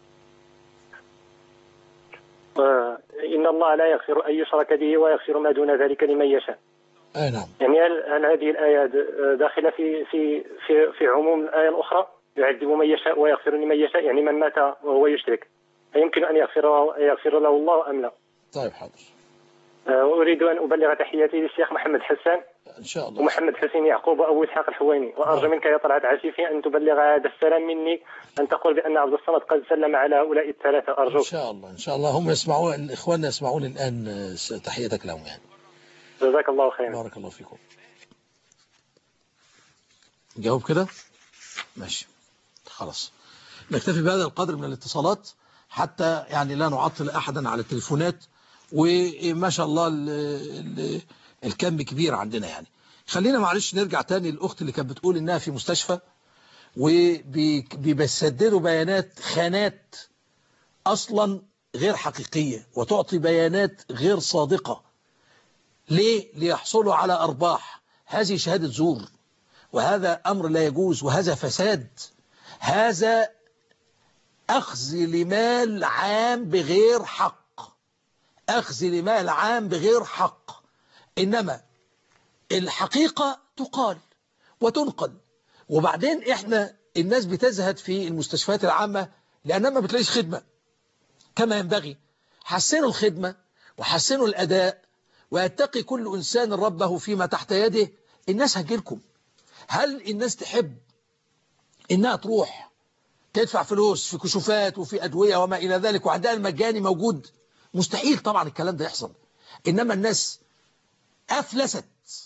آه إن الله لا يغفر أن يشرك به ويغفر ما دون ذلك لمن يشاء. أي نعم. يعني هل هذه الآية داخلة في في في في عموم الآية الأخرى يعذب من يشاء ويغفر لمن يشاء، يعني من مات وهو يشرك فيمكن أن يغفر يغفر له الله أم لا؟ طيب حاضر. وأريد أن أبلغ تحياتي للشيخ محمد حسان إن شاء الله ومحمد حسين يعقوب أبو إسحاق الحويني، وأرجو منك يا طلعت عفيفي أن تبلغ هذا السلام مني، أن تقول بأن عبد الصمد قد سلم على هؤلاء الثلاثة أرجوك. إن شاء الله إن شاء الله هم يسمعون، إخواننا يسمعون الآن تحياتك لهم يعني. جزاك الله خيرا. بارك الله فيكم. جاوب كده ماشي خلاص. نكتفي بهذا القدر من الاتصالات حتى يعني لا نعطل أحدا على التليفونات، وما شاء الله ال ال الكم كبير عندنا يعني. خلينا معلش نرجع تاني للأخت اللي كانت بتقول إنها في مستشفى وبيسددوا بيانات خانات أصلا غير حقيقية وتعطي بيانات غير صادقة. ليه؟ ليحصلوا على أرباح. هذه شهادة زور، وهذا أمر لا يجوز، وهذا فساد، هذا أخذ لمال عام بغير حق، أخذ لمال عام بغير حق. إنما الحقيقة تقال وتنقل. وبعدين إحنا الناس بتزهد في المستشفيات العامة لأنها ما بتلاقيش خدمة كما ينبغي. حسنوا الخدمة وحسنوا الأداء، ويتقي كل إنسان ربه فيما تحت يده. الناس هتجيلكم. هل الناس تحب إنها تروح تدفع فلوس في كشوفات وفي أدوية وما إلى ذلك وعندها المجاني موجود؟ مستحيل طبعا الكلام ده يحصل. إنما الناس أفلست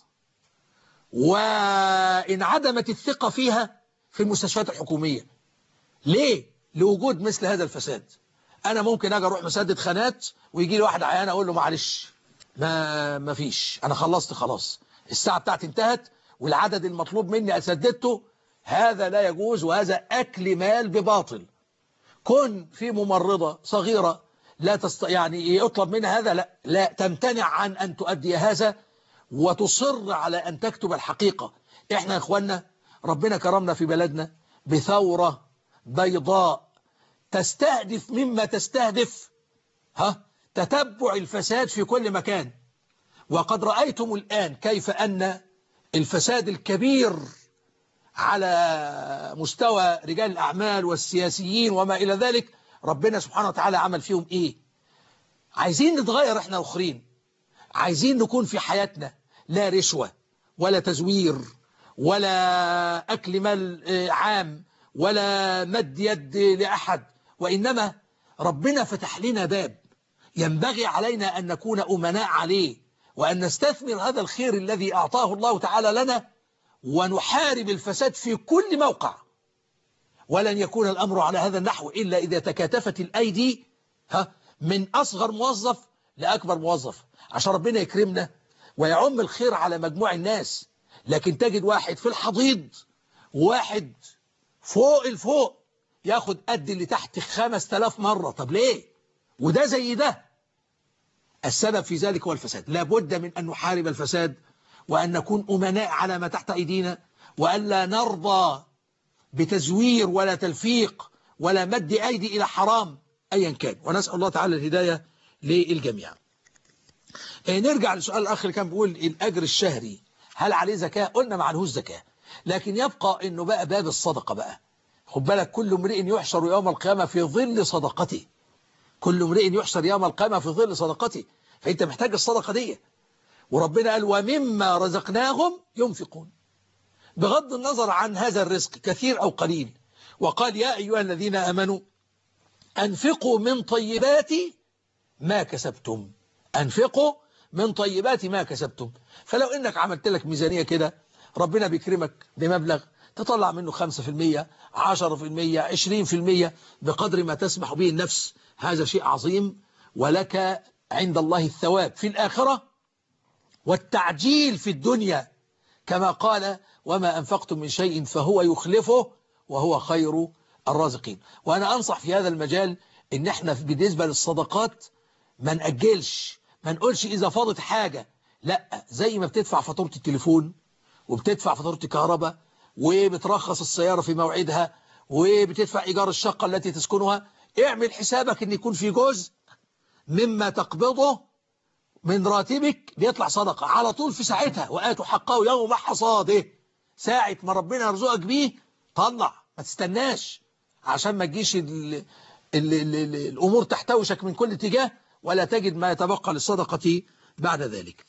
وانعدمت الثقة فيها في المستشفيات الحكومية. ليه؟ لوجود مثل هذا الفساد. أنا ممكن أجي أروح مسدد خانات ويجي لي واحد عيان أقول له معلش ما ما فيش، أنا خلصت خلاص، الساعة بتاعتي انتهت والعدد المطلوب مني أسددته. هذا لا يجوز، وهذا أكل مال بباطل. كن في ممرضة صغيرة لا تست... يعني يطلب منها هذا، لا لا تمتنع عن أن تؤدي هذا وتصر على أن تكتب الحقيقة. إحنا يا إخواننا ربنا كرمنا في بلدنا بثورة بيضاء تستهدف مما تستهدف ها تتبع الفساد في كل مكان. وقد رأيتم الآن كيف أن الفساد الكبير على مستوى رجال الأعمال والسياسيين وما إلى ذلك ربنا سبحانه وتعالى عمل فيهم إيه. عايزين نتغير إحنا الآخرين، عايزين نكون في حياتنا لا رشوة ولا تزوير ولا أكل مال عام ولا مد يد لأحد، وإنما ربنا فتح لنا باب ينبغي علينا أن نكون أمناء عليه، وأن نستثمر هذا الخير الذي أعطاه الله تعالى لنا، ونحارب الفساد في كل موقع. ولن يكون الأمر على هذا النحو إلا إذا تكاتفت الأيدي ها من أصغر موظف لأكبر موظف، عشان ربنا يكرمنا ويعم الخير على مجموع الناس. لكن تجد واحد في الحضيض وواحد فوق الفوق ياخد قد اللي تحت خمس تلاف مرة. طب ليه؟ وده زي ده. السبب في ذلك هو الفساد. لابد من أن نحارب الفساد، وأن نكون أمناء على ما تحت أيدينا، وألا نرضى بتزوير ولا تلفيق ولا مد أيدي إلى حرام أيا كان. ونسأل الله تعالى الهداية للجميع. نرجع لسؤال الأخ اللي كان بيقول الأجر الشهري هل عليه زكاة؟ قلنا ما عليهوش زكاة، لكن يبقى إنه بقى باب الصدقة بقى. خد بالك كل امرئ يحشر يوم القيامة في ظل صدقته، كل امرئ يحشر يوم القيامة في ظل صدقته. فأنت محتاج الصدقة دي، وربنا قال ومما رزقناهم ينفقون، بغض النظر عن هذا الرزق كثير أو قليل. وقال يا أيها الذين آمنوا أنفقوا من طيبات ما كسبتم، أنفقوا من طيبات ما كسبتم. فلو إنك عملت لك ميزانية كده ربنا بيكرمك بمبلغ تطلع منه خمسة في المية عشرة في المية عشرين في المية بقدر ما تسمح به النفس، هذا شيء عظيم، ولك عند الله الثواب في الآخرة والتعجيل في الدنيا، كما قال وما أنفقتم من شيء فهو يخلفه وهو خير الرازقين. وأنا أنصح في هذا المجال إن احنا بالنسبة للصدقات ما نأجلش، ما نقولش إذا فاضت حاجة، لا، زي ما بتدفع فاتورة التليفون وبتدفع فاتورة الكهرباء وبترخص السيارة في موعدها وبتدفع إيجار الشقة التي تسكنها، اعمل حسابك ان يكون في جزء مما تقبضه من راتبك بيطلع صدقة على طول في ساعتها، وآتوا حقه يوم حصاده. ساعة ما ربنا يرزقك بيه طلع، ما تستناش عشان ما تجيش ال ال ال ال الأمور تحتوشك من كل اتجاه ولا تجد ما يتبقى للصدقة بعد ذلك.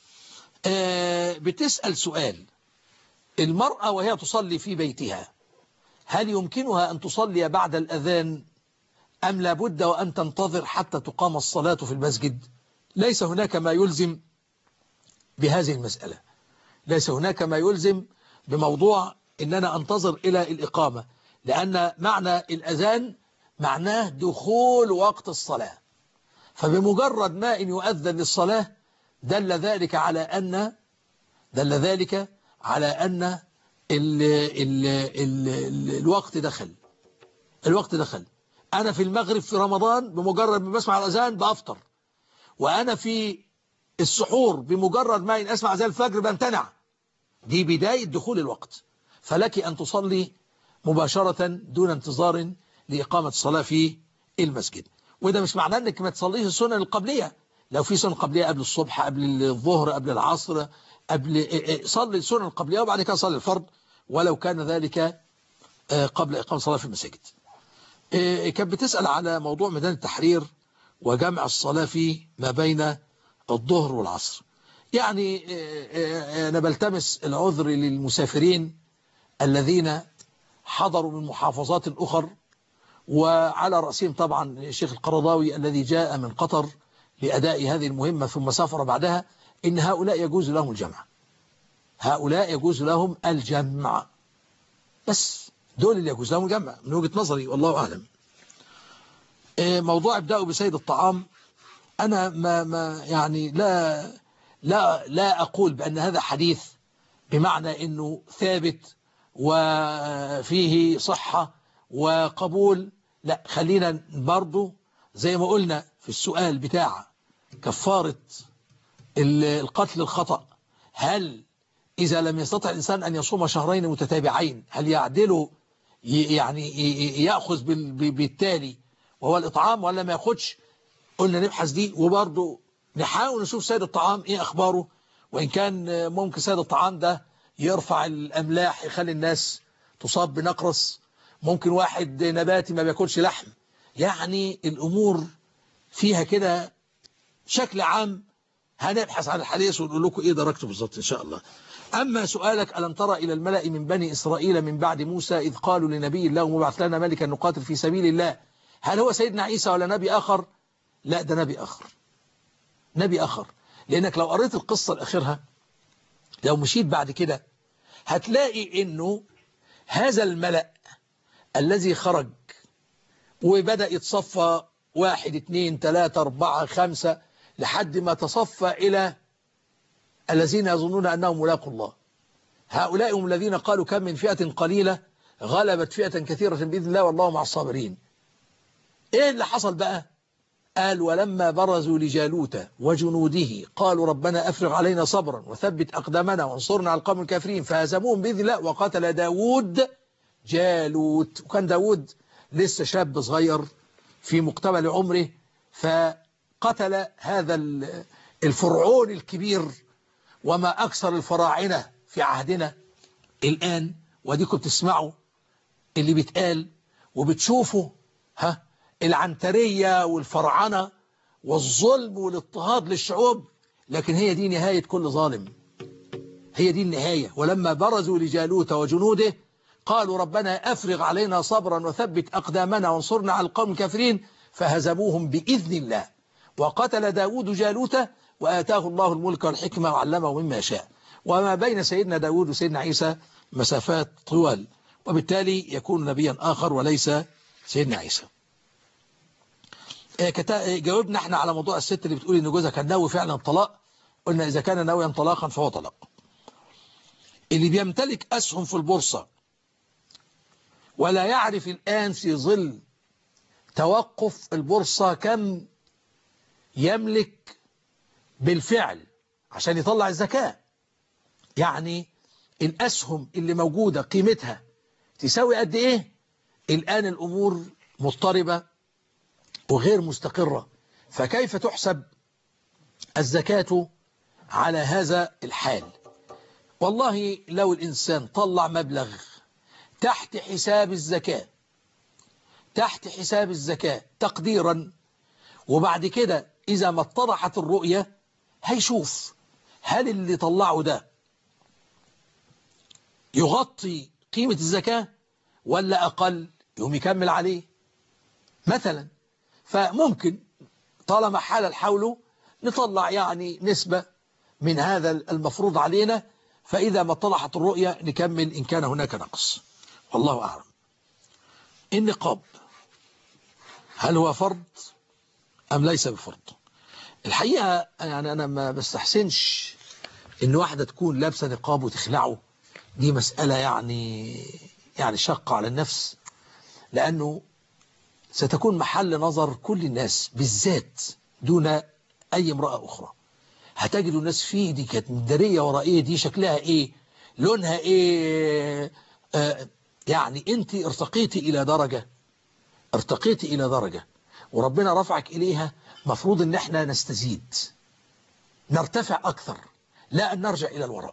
آه بتسأل سؤال: المرأة وهي تصلي في بيتها هل يمكنها أن تصلي بعد الأذان أم لابد وأن تنتظر حتى تقام الصلاة في المسجد؟ ليس هناك ما يلزم بهذه المسألة، ليس هناك ما يلزم بموضوع إن أنا أنتظر إلى الإقامة، لأن معنى الأذان معناه دخول وقت الصلاة، فبمجرد ما إن يؤذن للصلاة دل ذلك على أن دل ذلك على أن ال ال ال ال الوقت دخل الوقت دخل أنا في المغرب في رمضان بمجرد ما بسمع الأذان بأفطر، وأنا في السحور بمجرد ما إن أسمع أذان الفجر بمتنع. دي بداية دخول الوقت، فلك أن تصلي مباشرة دون انتظار لإقامة الصلاة في المسجد. وده مش معناه أنك ما تصليش السنن القبلية، لو في سنن قبلية قبل الصبح قبل الظهر قبل العصر قبل صلي السنن القبلية وبعد كده صلي الفرض ولو كان ذلك قبل إقامة الصلاة في المساجد. كانت بتسأل على موضوع ميدان التحرير وجمع الصلاة فيه ما بين الظهر والعصر. يعني أنا بلتمس العذر للمسافرين الذين حضروا من محافظات أخر، وعلى رأسهم طبعا الشيخ القرضاوي الذي جاء من قطر لأداء هذه المهمة ثم سافر بعدها، إن هؤلاء يجوز لهم الجمع، هؤلاء يجوز لهم الجمع، بس دول اللي يجوز لهم الجمع من وجهة نظري والله أعلم. موضوع ابدأوا بسيد الطعام، أنا ما ما يعني لا لا لا أقول بأن هذا حديث بمعنى أنه ثابت وفيه صحة وقبول، لا، خلينا برضو زي ما قلنا في السؤال بتاع كفارة القتل الخطأ، هل إذا لم يستطع الإنسان أن يصوم شهرين متتابعين هل يعدله يعني يأخذ بالتالي وهو الإطعام ولا ما يأخذش؟ قلنا نبحث دي، وبرضو نحاول نشوف سيد الطعام إيه أخباره، وإن كان ممكن سيد الطعام ده يرفع الأملاح يخلي الناس تصاب بنقرس، ممكن واحد نباتي ما بياكلش لحم، يعني الأمور فيها كده شكل عام. هنبحث عن الحديث ونقول لكم إيه درجته بالظبط إن شاء الله. أما سؤالك ألم ترى إلى الملأ من بني إسرائيل من بعد موسى إذ قالوا لنبي الله مبعث لنا ملكا نقاتل في سبيل الله، هل هو سيدنا عيسى ولا نبي آخر؟ لا، ده نبي آخر، نبي آخر، لأنك لو قريت القصة الأخيرها لو مشيت بعد كده هتلاقي إنه هذا الملأ الذي خرج وبدأ يتصفى واحد اثنين ثلاثة أربعة خمسة لحد ما تصفى إلى الذين يظنون أنهم ملاقوا الله. هؤلاء هم الذين قالوا كم من فئة قليلة غلبت فئة كثيرة بإذن الله والله مع الصابرين. إيه اللي حصل بقى؟ قال ولما برزوا لجالوت وجنوده قالوا ربنا أفرغ علينا صبرا وثبت أقدامنا وانصرنا على القوم الكافرين فهزموهم بإذن الله وقتل داود جالوت. وكان داود لسه شاب صغير في مقتبل عمره، فقتل هذا الفرعون الكبير، وما أكثر الفراعنة في عهدنا الآن، وديكم بتسمعوا اللي بيتقال وبتشوفوا ها العنترية والفرعنة والظلم والاضطهاد للشعوب، لكن هي دي نهاية كل ظالم، هي دي النهاية. ولما برزوا لجالوت وجنوده قالوا ربنا أفرغ علينا صبرا وثبت أقدامنا وانصرنا على القوم الكافرين فهزموهم بإذن الله وقتل داود جالوت وآتاه الله الملك والحكمة وعلمه مما شاء. وما بين سيدنا داود وسيدنا عيسى مسافات طوال، وبالتالي يكون نبيا آخر وليس سيدنا عيسى. جاوبنا احنا على موضوع الست اللي بتقول ان جوزها كان ناوي فعلا الطلاق، قلنا إذا كان ناويا طلاقا فهو طلاق. اللي بيمتلك أسهم في البورصة ولا يعرف الآن في ظل توقف البورصة كم يملك بالفعل عشان يطلع الزكاة، يعني الأسهم اللي موجودة قيمتها تساوي قد إيه، الآن الأمور مضطربة وغير مستقرة، فكيف تحسب الزكاة على هذا الحال؟ والله لو الإنسان طلع مبلغ تحت حساب الزكاة تحت حساب الزكاة تقديرا، وبعد كده إذا ما اتضحت الرؤية هيشوف هل اللي طلعه ده يغطي قيمة الزكاة ولا أقل، يوم يكمل عليه مثلا. فممكن طالما حال الحول نطلع يعني نسبة من هذا المفروض علينا، فإذا ما اتضحت الرؤية نكمل إن كان هناك نقص، والله أعلم. النقاب هل هو فرض أم ليس بفرض؟ الحقيقة يعني أنا ما بستحسنش إن واحدة تكون لابسة نقاب وتخلعه، دي مسألة يعني يعني شقة على النفس، لأنه ستكون محل نظر كل الناس بالذات دون أي امرأة أخرى. هتجد الناس فيه دي كانت مدارية ورائية، دي شكلها إيه، لونها إيه. آه يعني أنت ارتقيتي إلى درجة ارتقيتي إلى درجة وربنا رفعك إليها، مفروض إن احنا نستزيد نرتفع أكثر، لا أن نرجع إلى الوراء.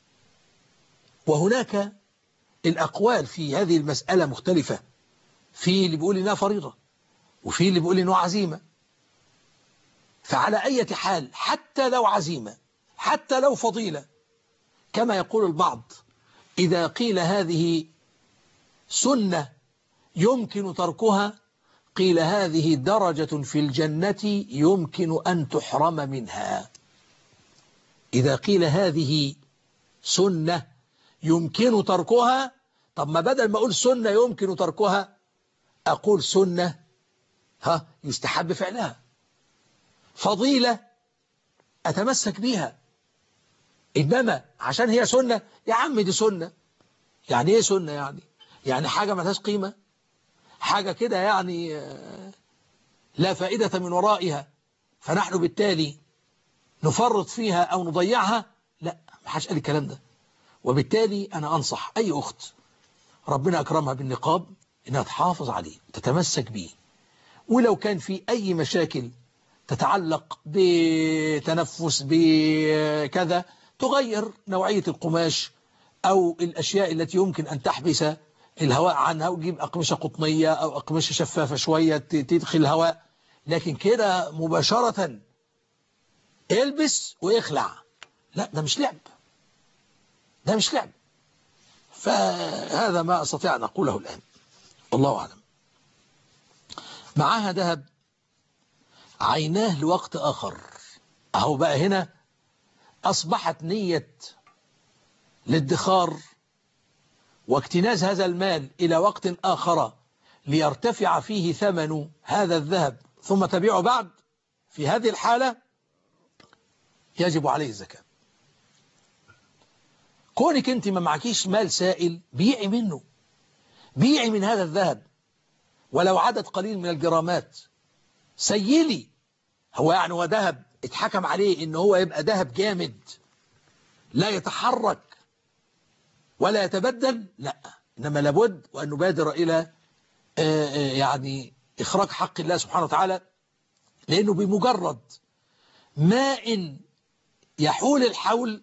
وهناك الأقوال في هذه المسألة مختلفة، في اللي بيقول إنها فريضة وفي اللي بيقول إنها عزيمة. فعلى أي حال حتى لو عزيمة حتى لو فضيلة، كما يقول البعض إذا قيل هذه سنة يمكن تركها قيل هذه درجة في الجنة يمكن أن تحرم منها. إذا قيل هذه سنة يمكن تركها، طب ما بدل ما أقول سنة يمكن تركها أقول سنة ها يستحب فعلها، فضيلة أتمسك بها. إنما عشان هي سنة، يا عم دي سنة، يعني إيه سنة؟ يعني يعني حاجة ما لهاش قيمة، حاجة كده يعني لا فائدة من ورائها، فنحن بالتالي نفرط فيها أو نضيعها؟ لا، ما حدش قال الكلام ده. وبالتالي أنا أنصح أي أخت ربنا أكرمها بالنقاب إنها تحافظ عليه تتمسك به، ولو كان في أي مشاكل تتعلق بتنفس بكذا تغير نوعية القماش أو الأشياء التي يمكن أن تحبس الهواء عنها، وتجيب أقمشة قطنية أو أقمشة شفافة شوية تدخل الهواء. لكن كده مباشرة البس ويخلع، لا، ده مش لعب، ده مش لعب. فهذا ما أستطيع أن أقوله الآن، والله أعلم. معها ذهب عيناه لوقت آخر، أهو بقى هنا أصبحت نية الادخار واكتناز هذا المال إلى وقت آخر ليرتفع فيه ثمن هذا الذهب ثم تبيعه بعد. في هذه الحالة يجب عليه الزكاة. كونك أنت ما معكيش مال سائل، بيعي منه، بيعي من هذا الذهب ولو عدد قليل من الجرامات، سيلي. هو يعني هو ذهب اتحكم عليه إن هو يبقى ذهب جامد لا يتحرك ولا يتبدل؟ لا، إنما لابد وأن نبادر إلى يعني إخراج حق الله سبحانه وتعالى، لأنه بمجرد ما إن يحول الحول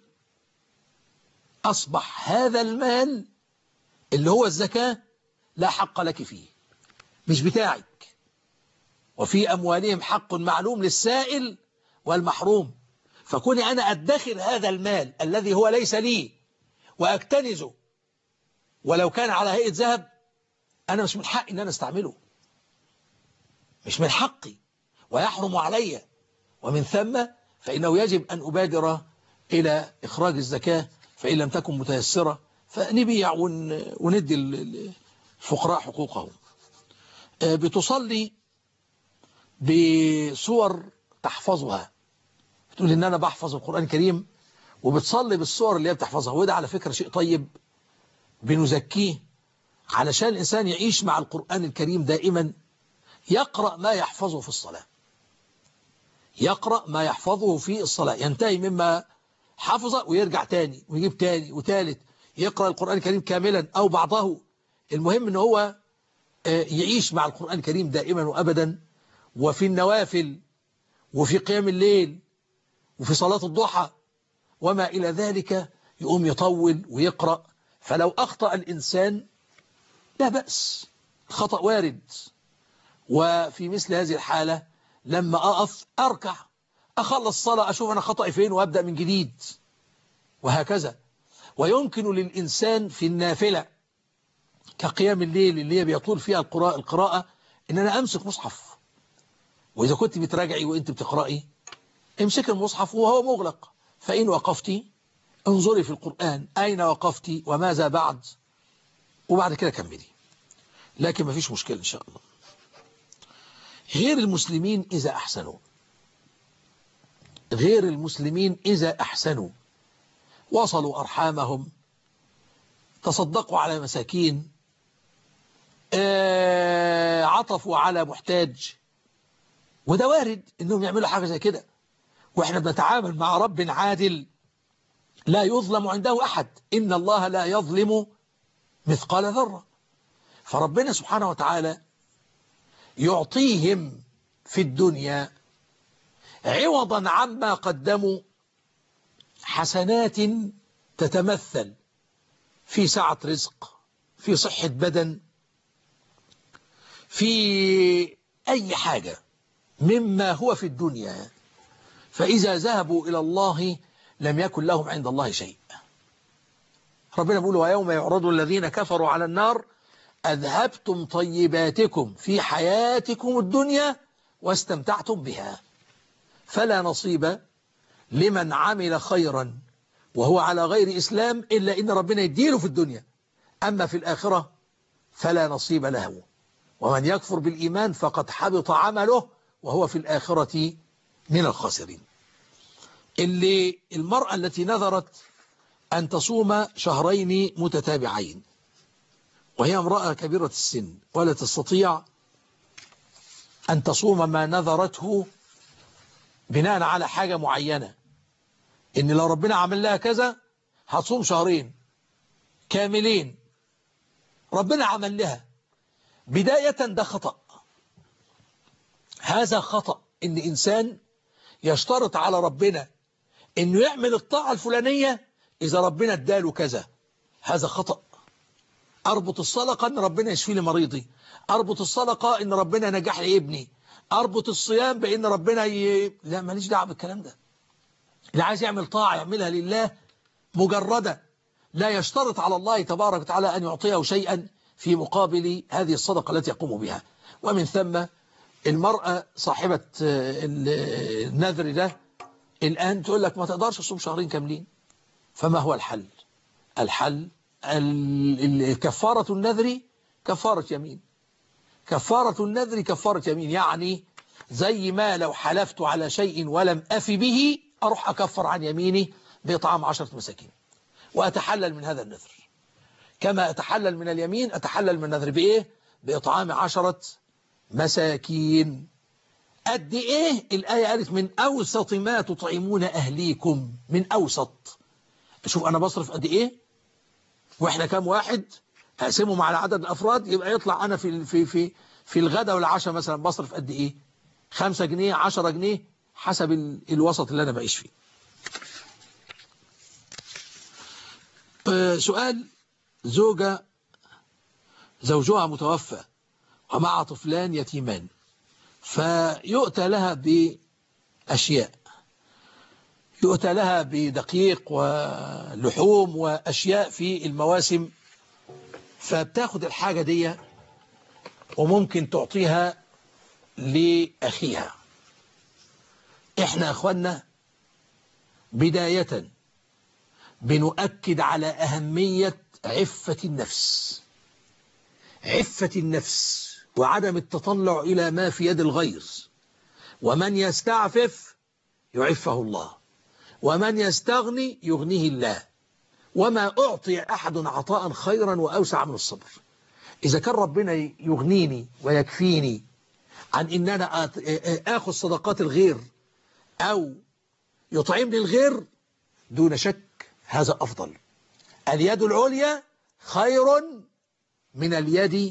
أصبح هذا المال اللي هو الزكاة لا حق لك فيه، مش بتاعك. وفي أموالهم حق معلوم للسائل والمحروم. فكوني أنا أدخر هذا المال الذي هو ليس لي وأكتنزه ولو كان على هيئة ذهب، أنا مش من حقي أن أنا استعمله، مش من حقي ويحرم علي. ومن ثم فإنه يجب أن أبادر إلى إخراج الزكاة، فإن لم تكن متيسرة فنبيع وندي الفقراء حقوقهم. بتصلي بصور تحفظها، بتقول إن أنا بحفظ القرآن الكريم وبتصلي بالصور اللي هي بتحفظها، وده على فكرة شيء طيب بنزكيه علشان الإنسان يعيش مع القرآن الكريم دائما، يقرأ ما يحفظه في الصلاة، يقرأ ما يحفظه في الصلاة، ينتهي مما حفظه ويرجع تاني ويجيب تاني وتالت، يقرأ القرآن الكريم كاملا أو بعضه. المهم إن هو يعيش مع القرآن الكريم دائما وأبدا، وفي النوافل وفي قيام الليل وفي صلاة الضحى وما إلى ذلك يقوم يطول ويقرأ. فلو أخطأ الإنسان لا بأس، الخطأ وارد، وفي مثل هذه الحالة لما أقف أركع أخلص صلاة أشوف أنا خطأي فين وأبدأ من جديد، وهكذا. ويمكن للإنسان في النافلة كقيام الليل اللي هي بيطول فيها القراءة, القراءة إن أنا أمسك مصحف، وإذا كنت بتراجعي وإنت بتقرأي امسك المصحف وهو مغلق، فإن وقفتي انظري في القرآن أين وقفتي وماذا بعد، وبعد كده كملي، لكن ما فيش مشكلة إن شاء الله. غير المسلمين إذا أحسنوا، غير المسلمين إذا أحسنوا وصلوا أرحامهم، تصدقوا على مساكين، عطفوا على محتاج، وده وارد إنهم يعملوا حاجة زي كده، وإحنا بنتعامل مع رب عادل لا يظلم عنده أحد، إن الله لا يظلم مثقال ذرة. فربنا سبحانه وتعالى يعطيهم في الدنيا عوضا عما قدموا حسنات تتمثل في سعة رزق، في صحة بدن، في أي حاجة مما هو في الدنيا. فإذا ذهبوا إلى الله لم يكن لهم عند الله شيء. ربنا بيقول ويوم يعرض الذين كفروا على النار أذهبتم طيباتكم في حياتكم الدنيا واستمتعتم بها، فلا نصيب لمن عمل خيرا وهو على غير إسلام إلا إن ربنا يديله في الدنيا، أما في الآخرة فلا نصيب له. ومن يكفر بالإيمان فقد حبط عمله وهو في الآخرة من الخاسرين. اللي المرأة التي نذرت أن تصوم شهرين متتابعين وهي امرأة كبيرة السن ولا تستطيع أن تصوم ما نذرته بناء على حاجة معينة، إن لو ربنا عمل لها كذا هتصوم شهرين كاملين، ربنا عمل لها بداية، ده خطأ. هذا خطأ إن إنسان يشترط على ربنا إنه يعمل الطاعة الفلانية إذا ربنا اداله كذا، هذا خطأ. أربط الصدقة إن ربنا يشفي لي مريضي، أربط الصدقة إن ربنا نجح لي ابني، أربط الصيام بإن ربنا ي... لا، ماليش دعوة بالكلام ده. اللي عايز يعمل طاعة يعملها لله مجردة، لا يشترط على الله تبارك وتعالى أن يعطيه شيئا في مقابل هذه الصدقة التي يقوم بها. ومن ثم المرأة صاحبة النذر ده الآن تقول لك ما تقدرش تصوم شهرين كاملين، فما هو الحل؟ الحل كفارة النذر كفارة يمين، كفارة النذر كفارة يمين، يعني زي ما لو حلفت على شيء ولم أف به أروح أكفر عن يميني بإطعام عشرة مساكين وأتحلل من هذا النذر، كما أتحلل من اليمين أتحلل من النذر بإيه؟ بإطعام عشرة مساكين. قد إيه الآية قالت من أوسط ما تطعمون أهليكم، من أوسط. شوف أنا بصرف قد إيه وإحنا كام واحد هقسمهم على عدد الأفراد، يبقى يطلع أنا في في في في الغداء والعشاء مثلا بصرف قد إيه؟ خمسة جنيه، عشرة جنيه، حسب الوسط اللي أنا بعيش فيه. سؤال: زوجة زوجها متوفى ومع طفلان يتيمان، فيؤتى لها بأشياء، يؤتى لها بدقيق ولحوم وأشياء في المواسم، فبتاخد الحاجة دي وممكن تعطيها لأخيها. إحنا أخوانا بداية بنؤكد على أهمية عفة النفس، عفة النفس وعدم التطلع إلى ما في يد الغير. ومن يستعفف يعفه الله، ومن يستغني يغنيه الله، وما أعطي أحد عطاء خيرا وأوسع من الصبر. إذا كان ربنا يغنيني ويكفيني عن إن أنا آخذ صدقات الغير أو يطعمني الغير، دون شك هذا أفضل. اليد العليا خير من اليد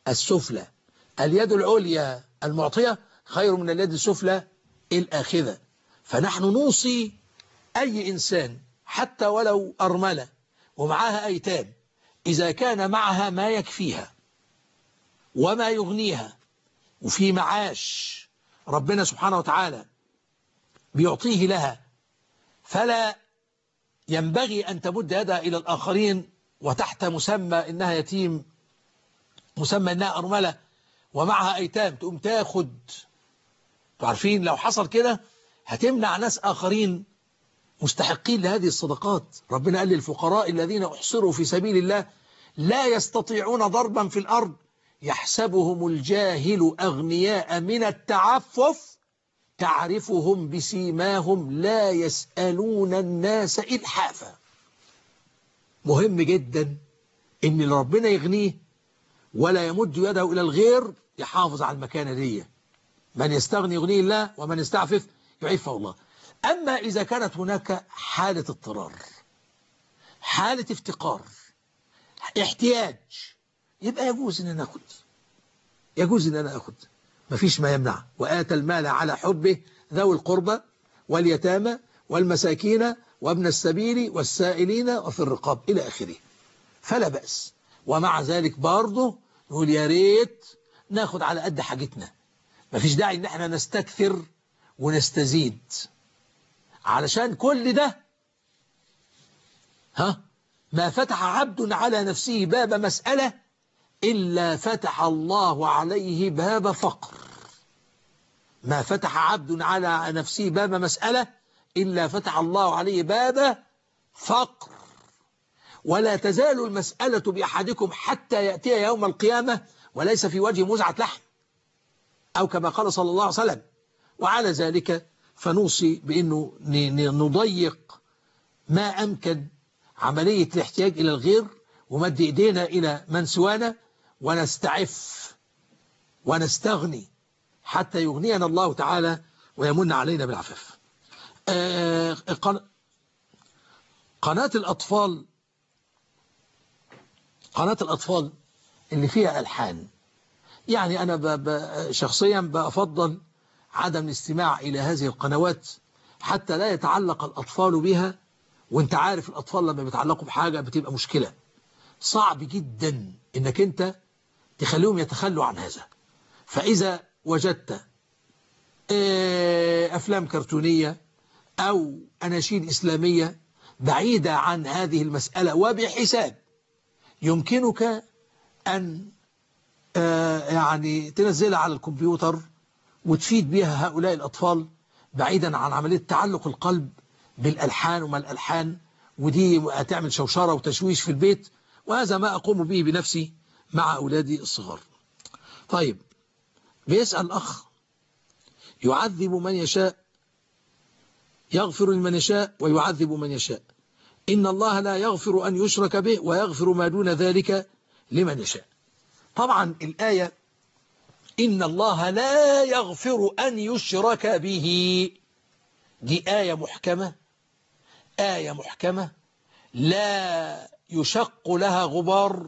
السفلى. اليد العليا المعطية خير من اليد السفلى الآخذة. فنحن نوصي أي إنسان حتى ولو أرملة ومعها أيتام، إذا كان معها ما يكفيها وما يغنيها وفي معاش ربنا سبحانه وتعالى بيعطيه لها، فلا ينبغي أن تمد يدها إلى الآخرين وتحت مسمى إنها يتيم، مسمى إنها أرملة ومعها أيتام، تقوم تاخد. تعرفين لو حصل كده هتمنع ناس آخرين مستحقين لهذه الصدقات. ربنا قال للفقراء الذين أحصروا في سبيل الله لا يستطيعون ضربا في الأرض يحسبهم الجاهل أغنياء من التعفف تعرفهم بسيماهم لا يسألون الناس إلحافا. مهم جدا إن اللي ربنا يغنيه ولا يمد يده إلى الغير يحافظ على المكانة دي. من يستغني يغنيه الله ومن يستعفف يعفه الله. أما إذا كانت هناك حالة اضطرار، حالة افتقار، احتياج، يبقى يجوز أن أنا أخذ، يجوز أن أنا أخذ، مفيش ما يمنع. وآتى المال على حبه ذوي القربى واليتامى والمساكين وابن السبيل والسائلين وفي الرقاب إلى آخره، فلا بأس. ومع ذلك برضه نقول يا ريت ناخد على قد حاجتنا، مفيش داعي ان احنا نستكثر ونستزيد، علشان كل ده ها ما فتح عبد على نفسه باب مسألة إلا فتح الله عليه باب فقر. ما فتح عبد على نفسه باب مسألة إلا فتح الله عليه باب فقر. ولا تزال المسألة بأحدكم حتى يأتي يوم القيامة وليس في وجه مزعة لحم، أو كما قال صلى الله عليه وسلم. وعلى ذلك فنوصي بأنه نضيق ما أمكن عملية الاحتياج إلى الغير ومد إيدينا إلى من سوانا، ونستعف ونستغني حتى يغنينا الله تعالى ويمن علينا بالعفاف. آه قناة الأطفال، قناة الأطفال اللي فيها ألحان، يعني أنا ب ب شخصيا بأفضل عدم الاستماع إلى هذه القنوات حتى لا يتعلق الأطفال بها. وانت عارف الأطفال لما بيتعلقوا بحاجة بتبقى مشكلة، صعب جدا انك انت تخليهم يتخلوا عن هذا. فإذا وجدت أفلام كرتونية أو أناشيد إسلامية بعيدة عن هذه المسألة وبحساب يمكنك أن يعني تنزلها على الكمبيوتر وتفيد بها هؤلاء الأطفال بعيدا عن عملية تعلق القلب بالألحان وما الألحان، ودي هتعمل شوشرة وتشويش في البيت. وهذا ما أقوم به بنفسي مع أولادي الصغار. طيب، بيسأل أخ: يعذب من يشاء، يغفر لمن يشاء ويعذب من يشاء، إن الله لا يغفر أن يشرك به ويغفر ما دون ذلك لمن يشاء. طبعا الآية إن الله لا يغفر أن يشرك به دي آية محكمة، آية محكمة لا يشق لها غبار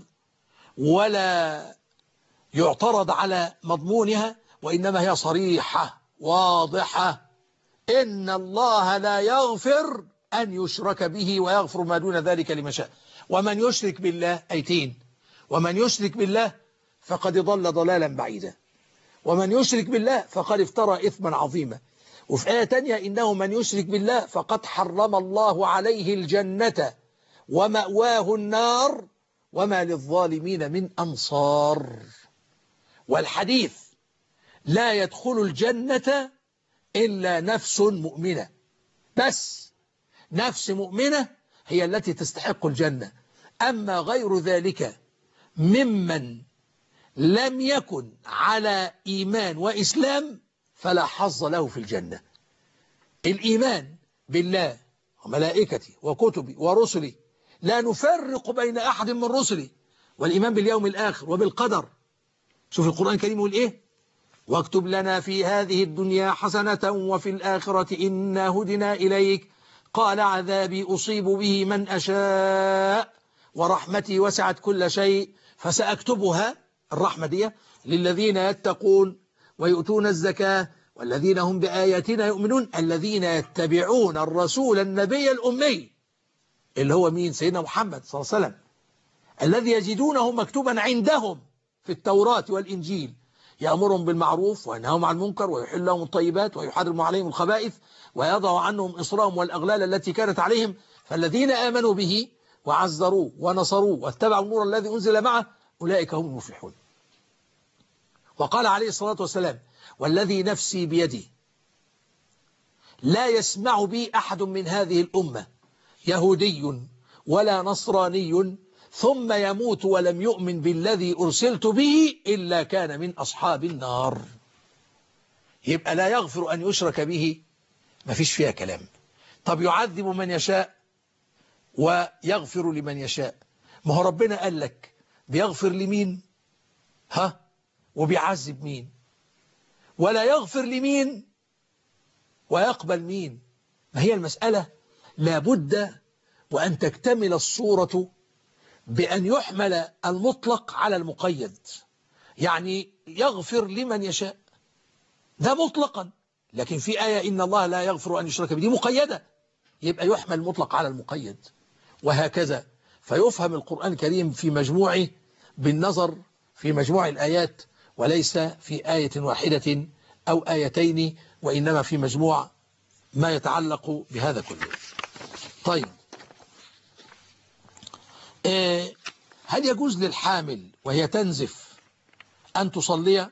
ولا يعترض على مضمونها، وإنما هي صريحة واضحة. إن الله لا يغفر أن يشرك به ويغفر ما دون ذلك لمن شاء. ومن يشرك بالله أيتين، ومن يشرك بالله فقد ضل ضلالا بعيدا، ومن يشرك بالله فقد افترى إثما عظيما. وفي آية تانية: إنه من يشرك بالله فقد حرم الله عليه الجنة ومأواه النار وما للظالمين من أنصار. والحديث: لا يدخل الجنة إلا نفس مؤمنة، بس نفس مؤمنة هي التي تستحق الجنة. أما غير ذلك ممن لم يكن على إيمان وإسلام فلا حظ له في الجنة. الإيمان بالله وملائكته وكتبه ورسله لا نفرق بين أحد من رسله، والإيمان باليوم الآخر وبالقدر. شوف القرآن الكريم يقول إيه: واكتب لنا في هذه الدنيا حسنة وفي الآخرة إنا هدنا إليك قال عذابي أصيب به من أشاء ورحمتي وسعت كل شيء فسأكتبها الرحمة دي للذين يتقون ويؤتون الزكاة والذين هم بآياتنا يؤمنون الذين يتبعون الرسول النبي الأمي اللي هو مين؟ سيدنا محمد صلى الله عليه وسلم الذي يجدونه مكتوبا عندهم في التوراة والإنجيل يأمرهم بالمعروف وينهاهم عن المنكر ويحل لهم الطيبات ويحرم عليهم الخبائث ويضع عنهم إصرهم والأغلال التي كانت عليهم فالذين آمنوا به وعزروه ونصروه واتبعوا النور الذي أنزل معه أولئك هم المفلحون. وقال عليه الصلاة والسلام والذي نفسي بيدي لا يسمع بي أحد من هذه الأمة يهودي ولا نصراني ثم يموت ولم يؤمن بالذي أرسلت به إلا كان من أصحاب النار. يبقى لا يغفر أن يشرك به، ما فيش فيها كلام. طب يعذب من يشاء ويغفر لمن يشاء. ما هو ربنا قال لك بيغفر لمين ها وبيعذب مين، ولا يغفر لمين ويقبل مين. ما هي المسألة لابد وأن تكتمل الصورة بأن يحمل المطلق على المقيد. يعني يغفر لمن يشاء ده مطلقا، لكن في آية إن الله لا يغفر أن يشرك به دي مقيدة، يبقى يحمل المطلق على المقيد وهكذا. فيفهم القرآن الكريم في مجموعه بالنظر في مجموع الآيات وليس في آية واحدة أو آيتين، وإنما في مجموع ما يتعلق بهذا كله. طيب هل يجوز للحامل وهي تنزف أن تصلي؟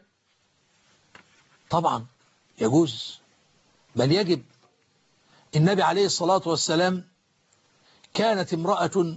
طبعا يجوز، بل يجب. النبي عليه الصلاة والسلام كانت امرأة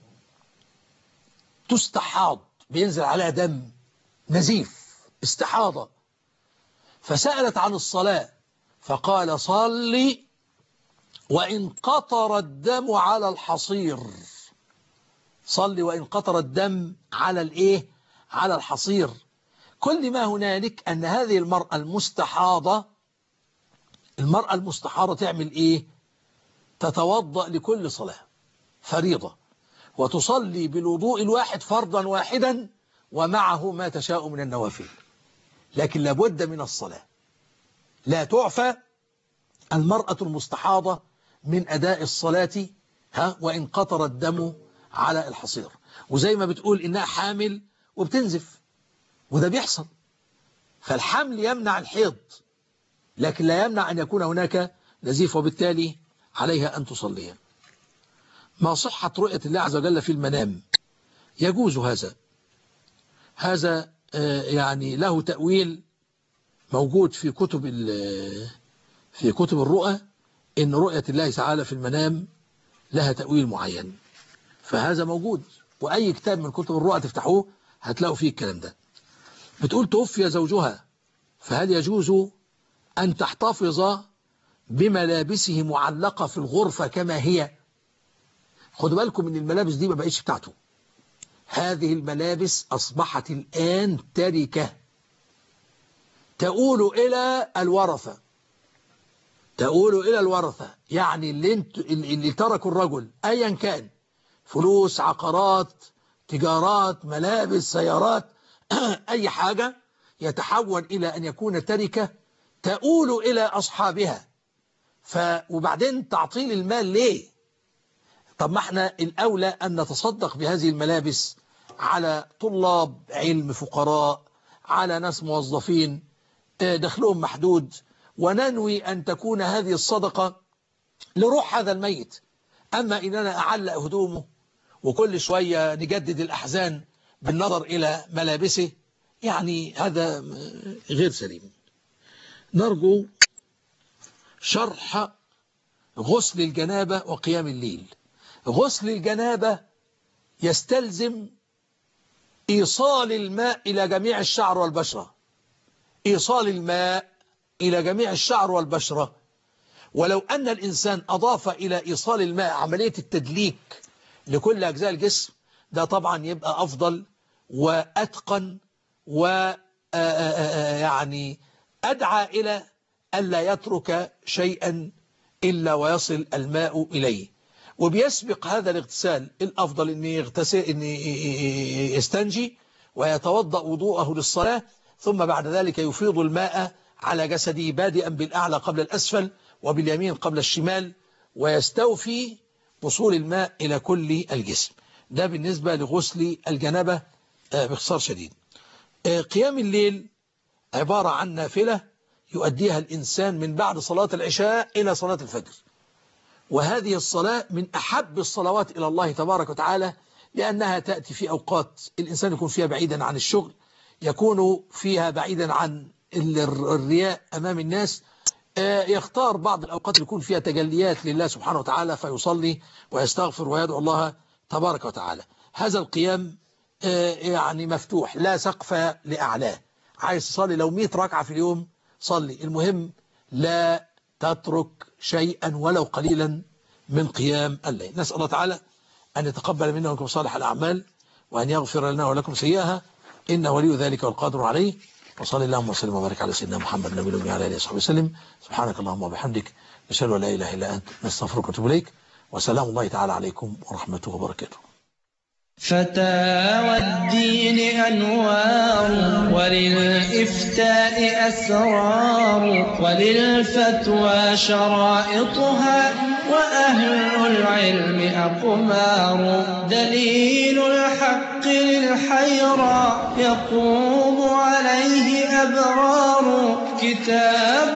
تستحاض بينزل عليها دم نزيف استحاضة، فسألت عن الصلاة فقال صلي وإن قطر الدم على الحصير. صلي وإن قطر الدم على الإيه؟ على الحصير. كل ما هنالك أن هذه المرأة المستحاضة المرأة المستحاضة تعمل إيه؟ تتوضأ لكل صلاة فريضة وتصلي بالوضوء الواحد فرضا واحدا ومعه ما تشاء من النوافل، لكن لابد من الصلاة. لا تعفى المرأة المستحاضة من أداء الصلاة ها وإن قطر الدم على الحصير. وزي ما بتقول إنها حامل وبتنزف وده بيحصل، فالحمل يمنع الحيض لكن لا يمنع أن يكون هناك نزيف، وبالتالي عليها أن تصلي. ما صحة رؤية الله عز وجل في المنام؟ يجوز هذا هذا يعني له تأويل موجود في كتب في كتب الرؤى، إن رؤية الله تعالى في المنام لها تأويل معين، فهذا موجود. وأي كتاب من كتب الرؤى تفتحوه هتلاقوا فيه الكلام ده. بتقول توفي زوجها فهل يجوز أن تحتفظ بملابسه معلقة في الغرفة كما هي؟ خدوا بالكم من الملابس دي ما بقتش بتاعته. هذه الملابس أصبحت الآن تركة تؤول إلى الورثة تؤول إلى الورثة يعني اللي, انت اللي تركوا الرجل أيا كان، فلوس، عقارات، تجارات، ملابس، سيارات، أي حاجة، يتحول إلى أن يكون تركة تؤول إلى أصحابها. ف وبعدين تعطيل المال ليه؟ طب ما احنا الأولى أن نتصدق بهذه الملابس على طلاب علم، فقراء، على ناس موظفين دخلهم محدود، وننوي أن تكون هذه الصدقة لروح هذا الميت. أما إننا أعلق هدومه وكل شوية نجدد الأحزان بالنظر إلى ملابسه، يعني هذا غير سليم. نرجو شرح غسل الجنابة وقيام الليل. غسل الجنابة يستلزم إيصال الماء إلى جميع الشعر والبشرة، إيصال الماء إلى جميع الشعر والبشرة. ولو أن الإنسان أضاف إلى إيصال الماء عملية التدليك لكل أجزاء الجسم، ده طبعا يبقى أفضل وأتقن ويعني أدعى إلى ألا يترك شيئا إلا ويصل الماء إليه. وبيسبق هذا الاغتسال الأفضل أن يغتسل، أن يستنجي ويتوضأ وضوءه للصلاة، ثم بعد ذلك يفيض الماء على جسده بادئا بالأعلى قبل الأسفل وباليمين قبل الشمال، ويستوفي وصول الماء إلى كل الجسم. ده بالنسبة لغسل الجنابة باختصار شديد. قيام الليل عبارة عن نافلة يؤديها الإنسان من بعد صلاة العشاء إلى صلاة الفجر، وهذه الصلاة من أحب الصلوات إلى الله تبارك وتعالى، لأنها تأتي في أوقات الإنسان يكون فيها بعيدا عن الشغل، يكون فيها بعيدا عن الرياء أمام الناس، يختار بعض الأوقات اللي يكون فيها تجليات لله سبحانه وتعالى فيصلي ويستغفر ويدعو الله تبارك وتعالى. هذا القيام يعني مفتوح لا سقف لأعلاه، عايز تصلي لو مئة ركعة في اليوم صلي، المهم لا تترك شيئا ولو قليلا من قيام الليل. نسأل الله تعالى أن يتقبل منا ومنكم صالح الأعمال، وأن يغفر لنا ولكم سيئها، إنه ولي ذلك والقادر عليه. وصلى اللهم وسلم وبارك على سيدنا محمد النبي الأمي وعلى آله وصحبه وسلم. سبحانك اللهم وبحمدك، نشهد أن لا إله إلا أنت، نستغفرك ونتوب إليك، وسلام الله تعالى عليكم ورحمته وبركاته. فتاوى الدين أنوار، وللإفتاء أسرار، وللفتوى شرائطها، وأهل العلم أقمار. دليل الحق للحيرى يقوم عليه أبرار، كتاب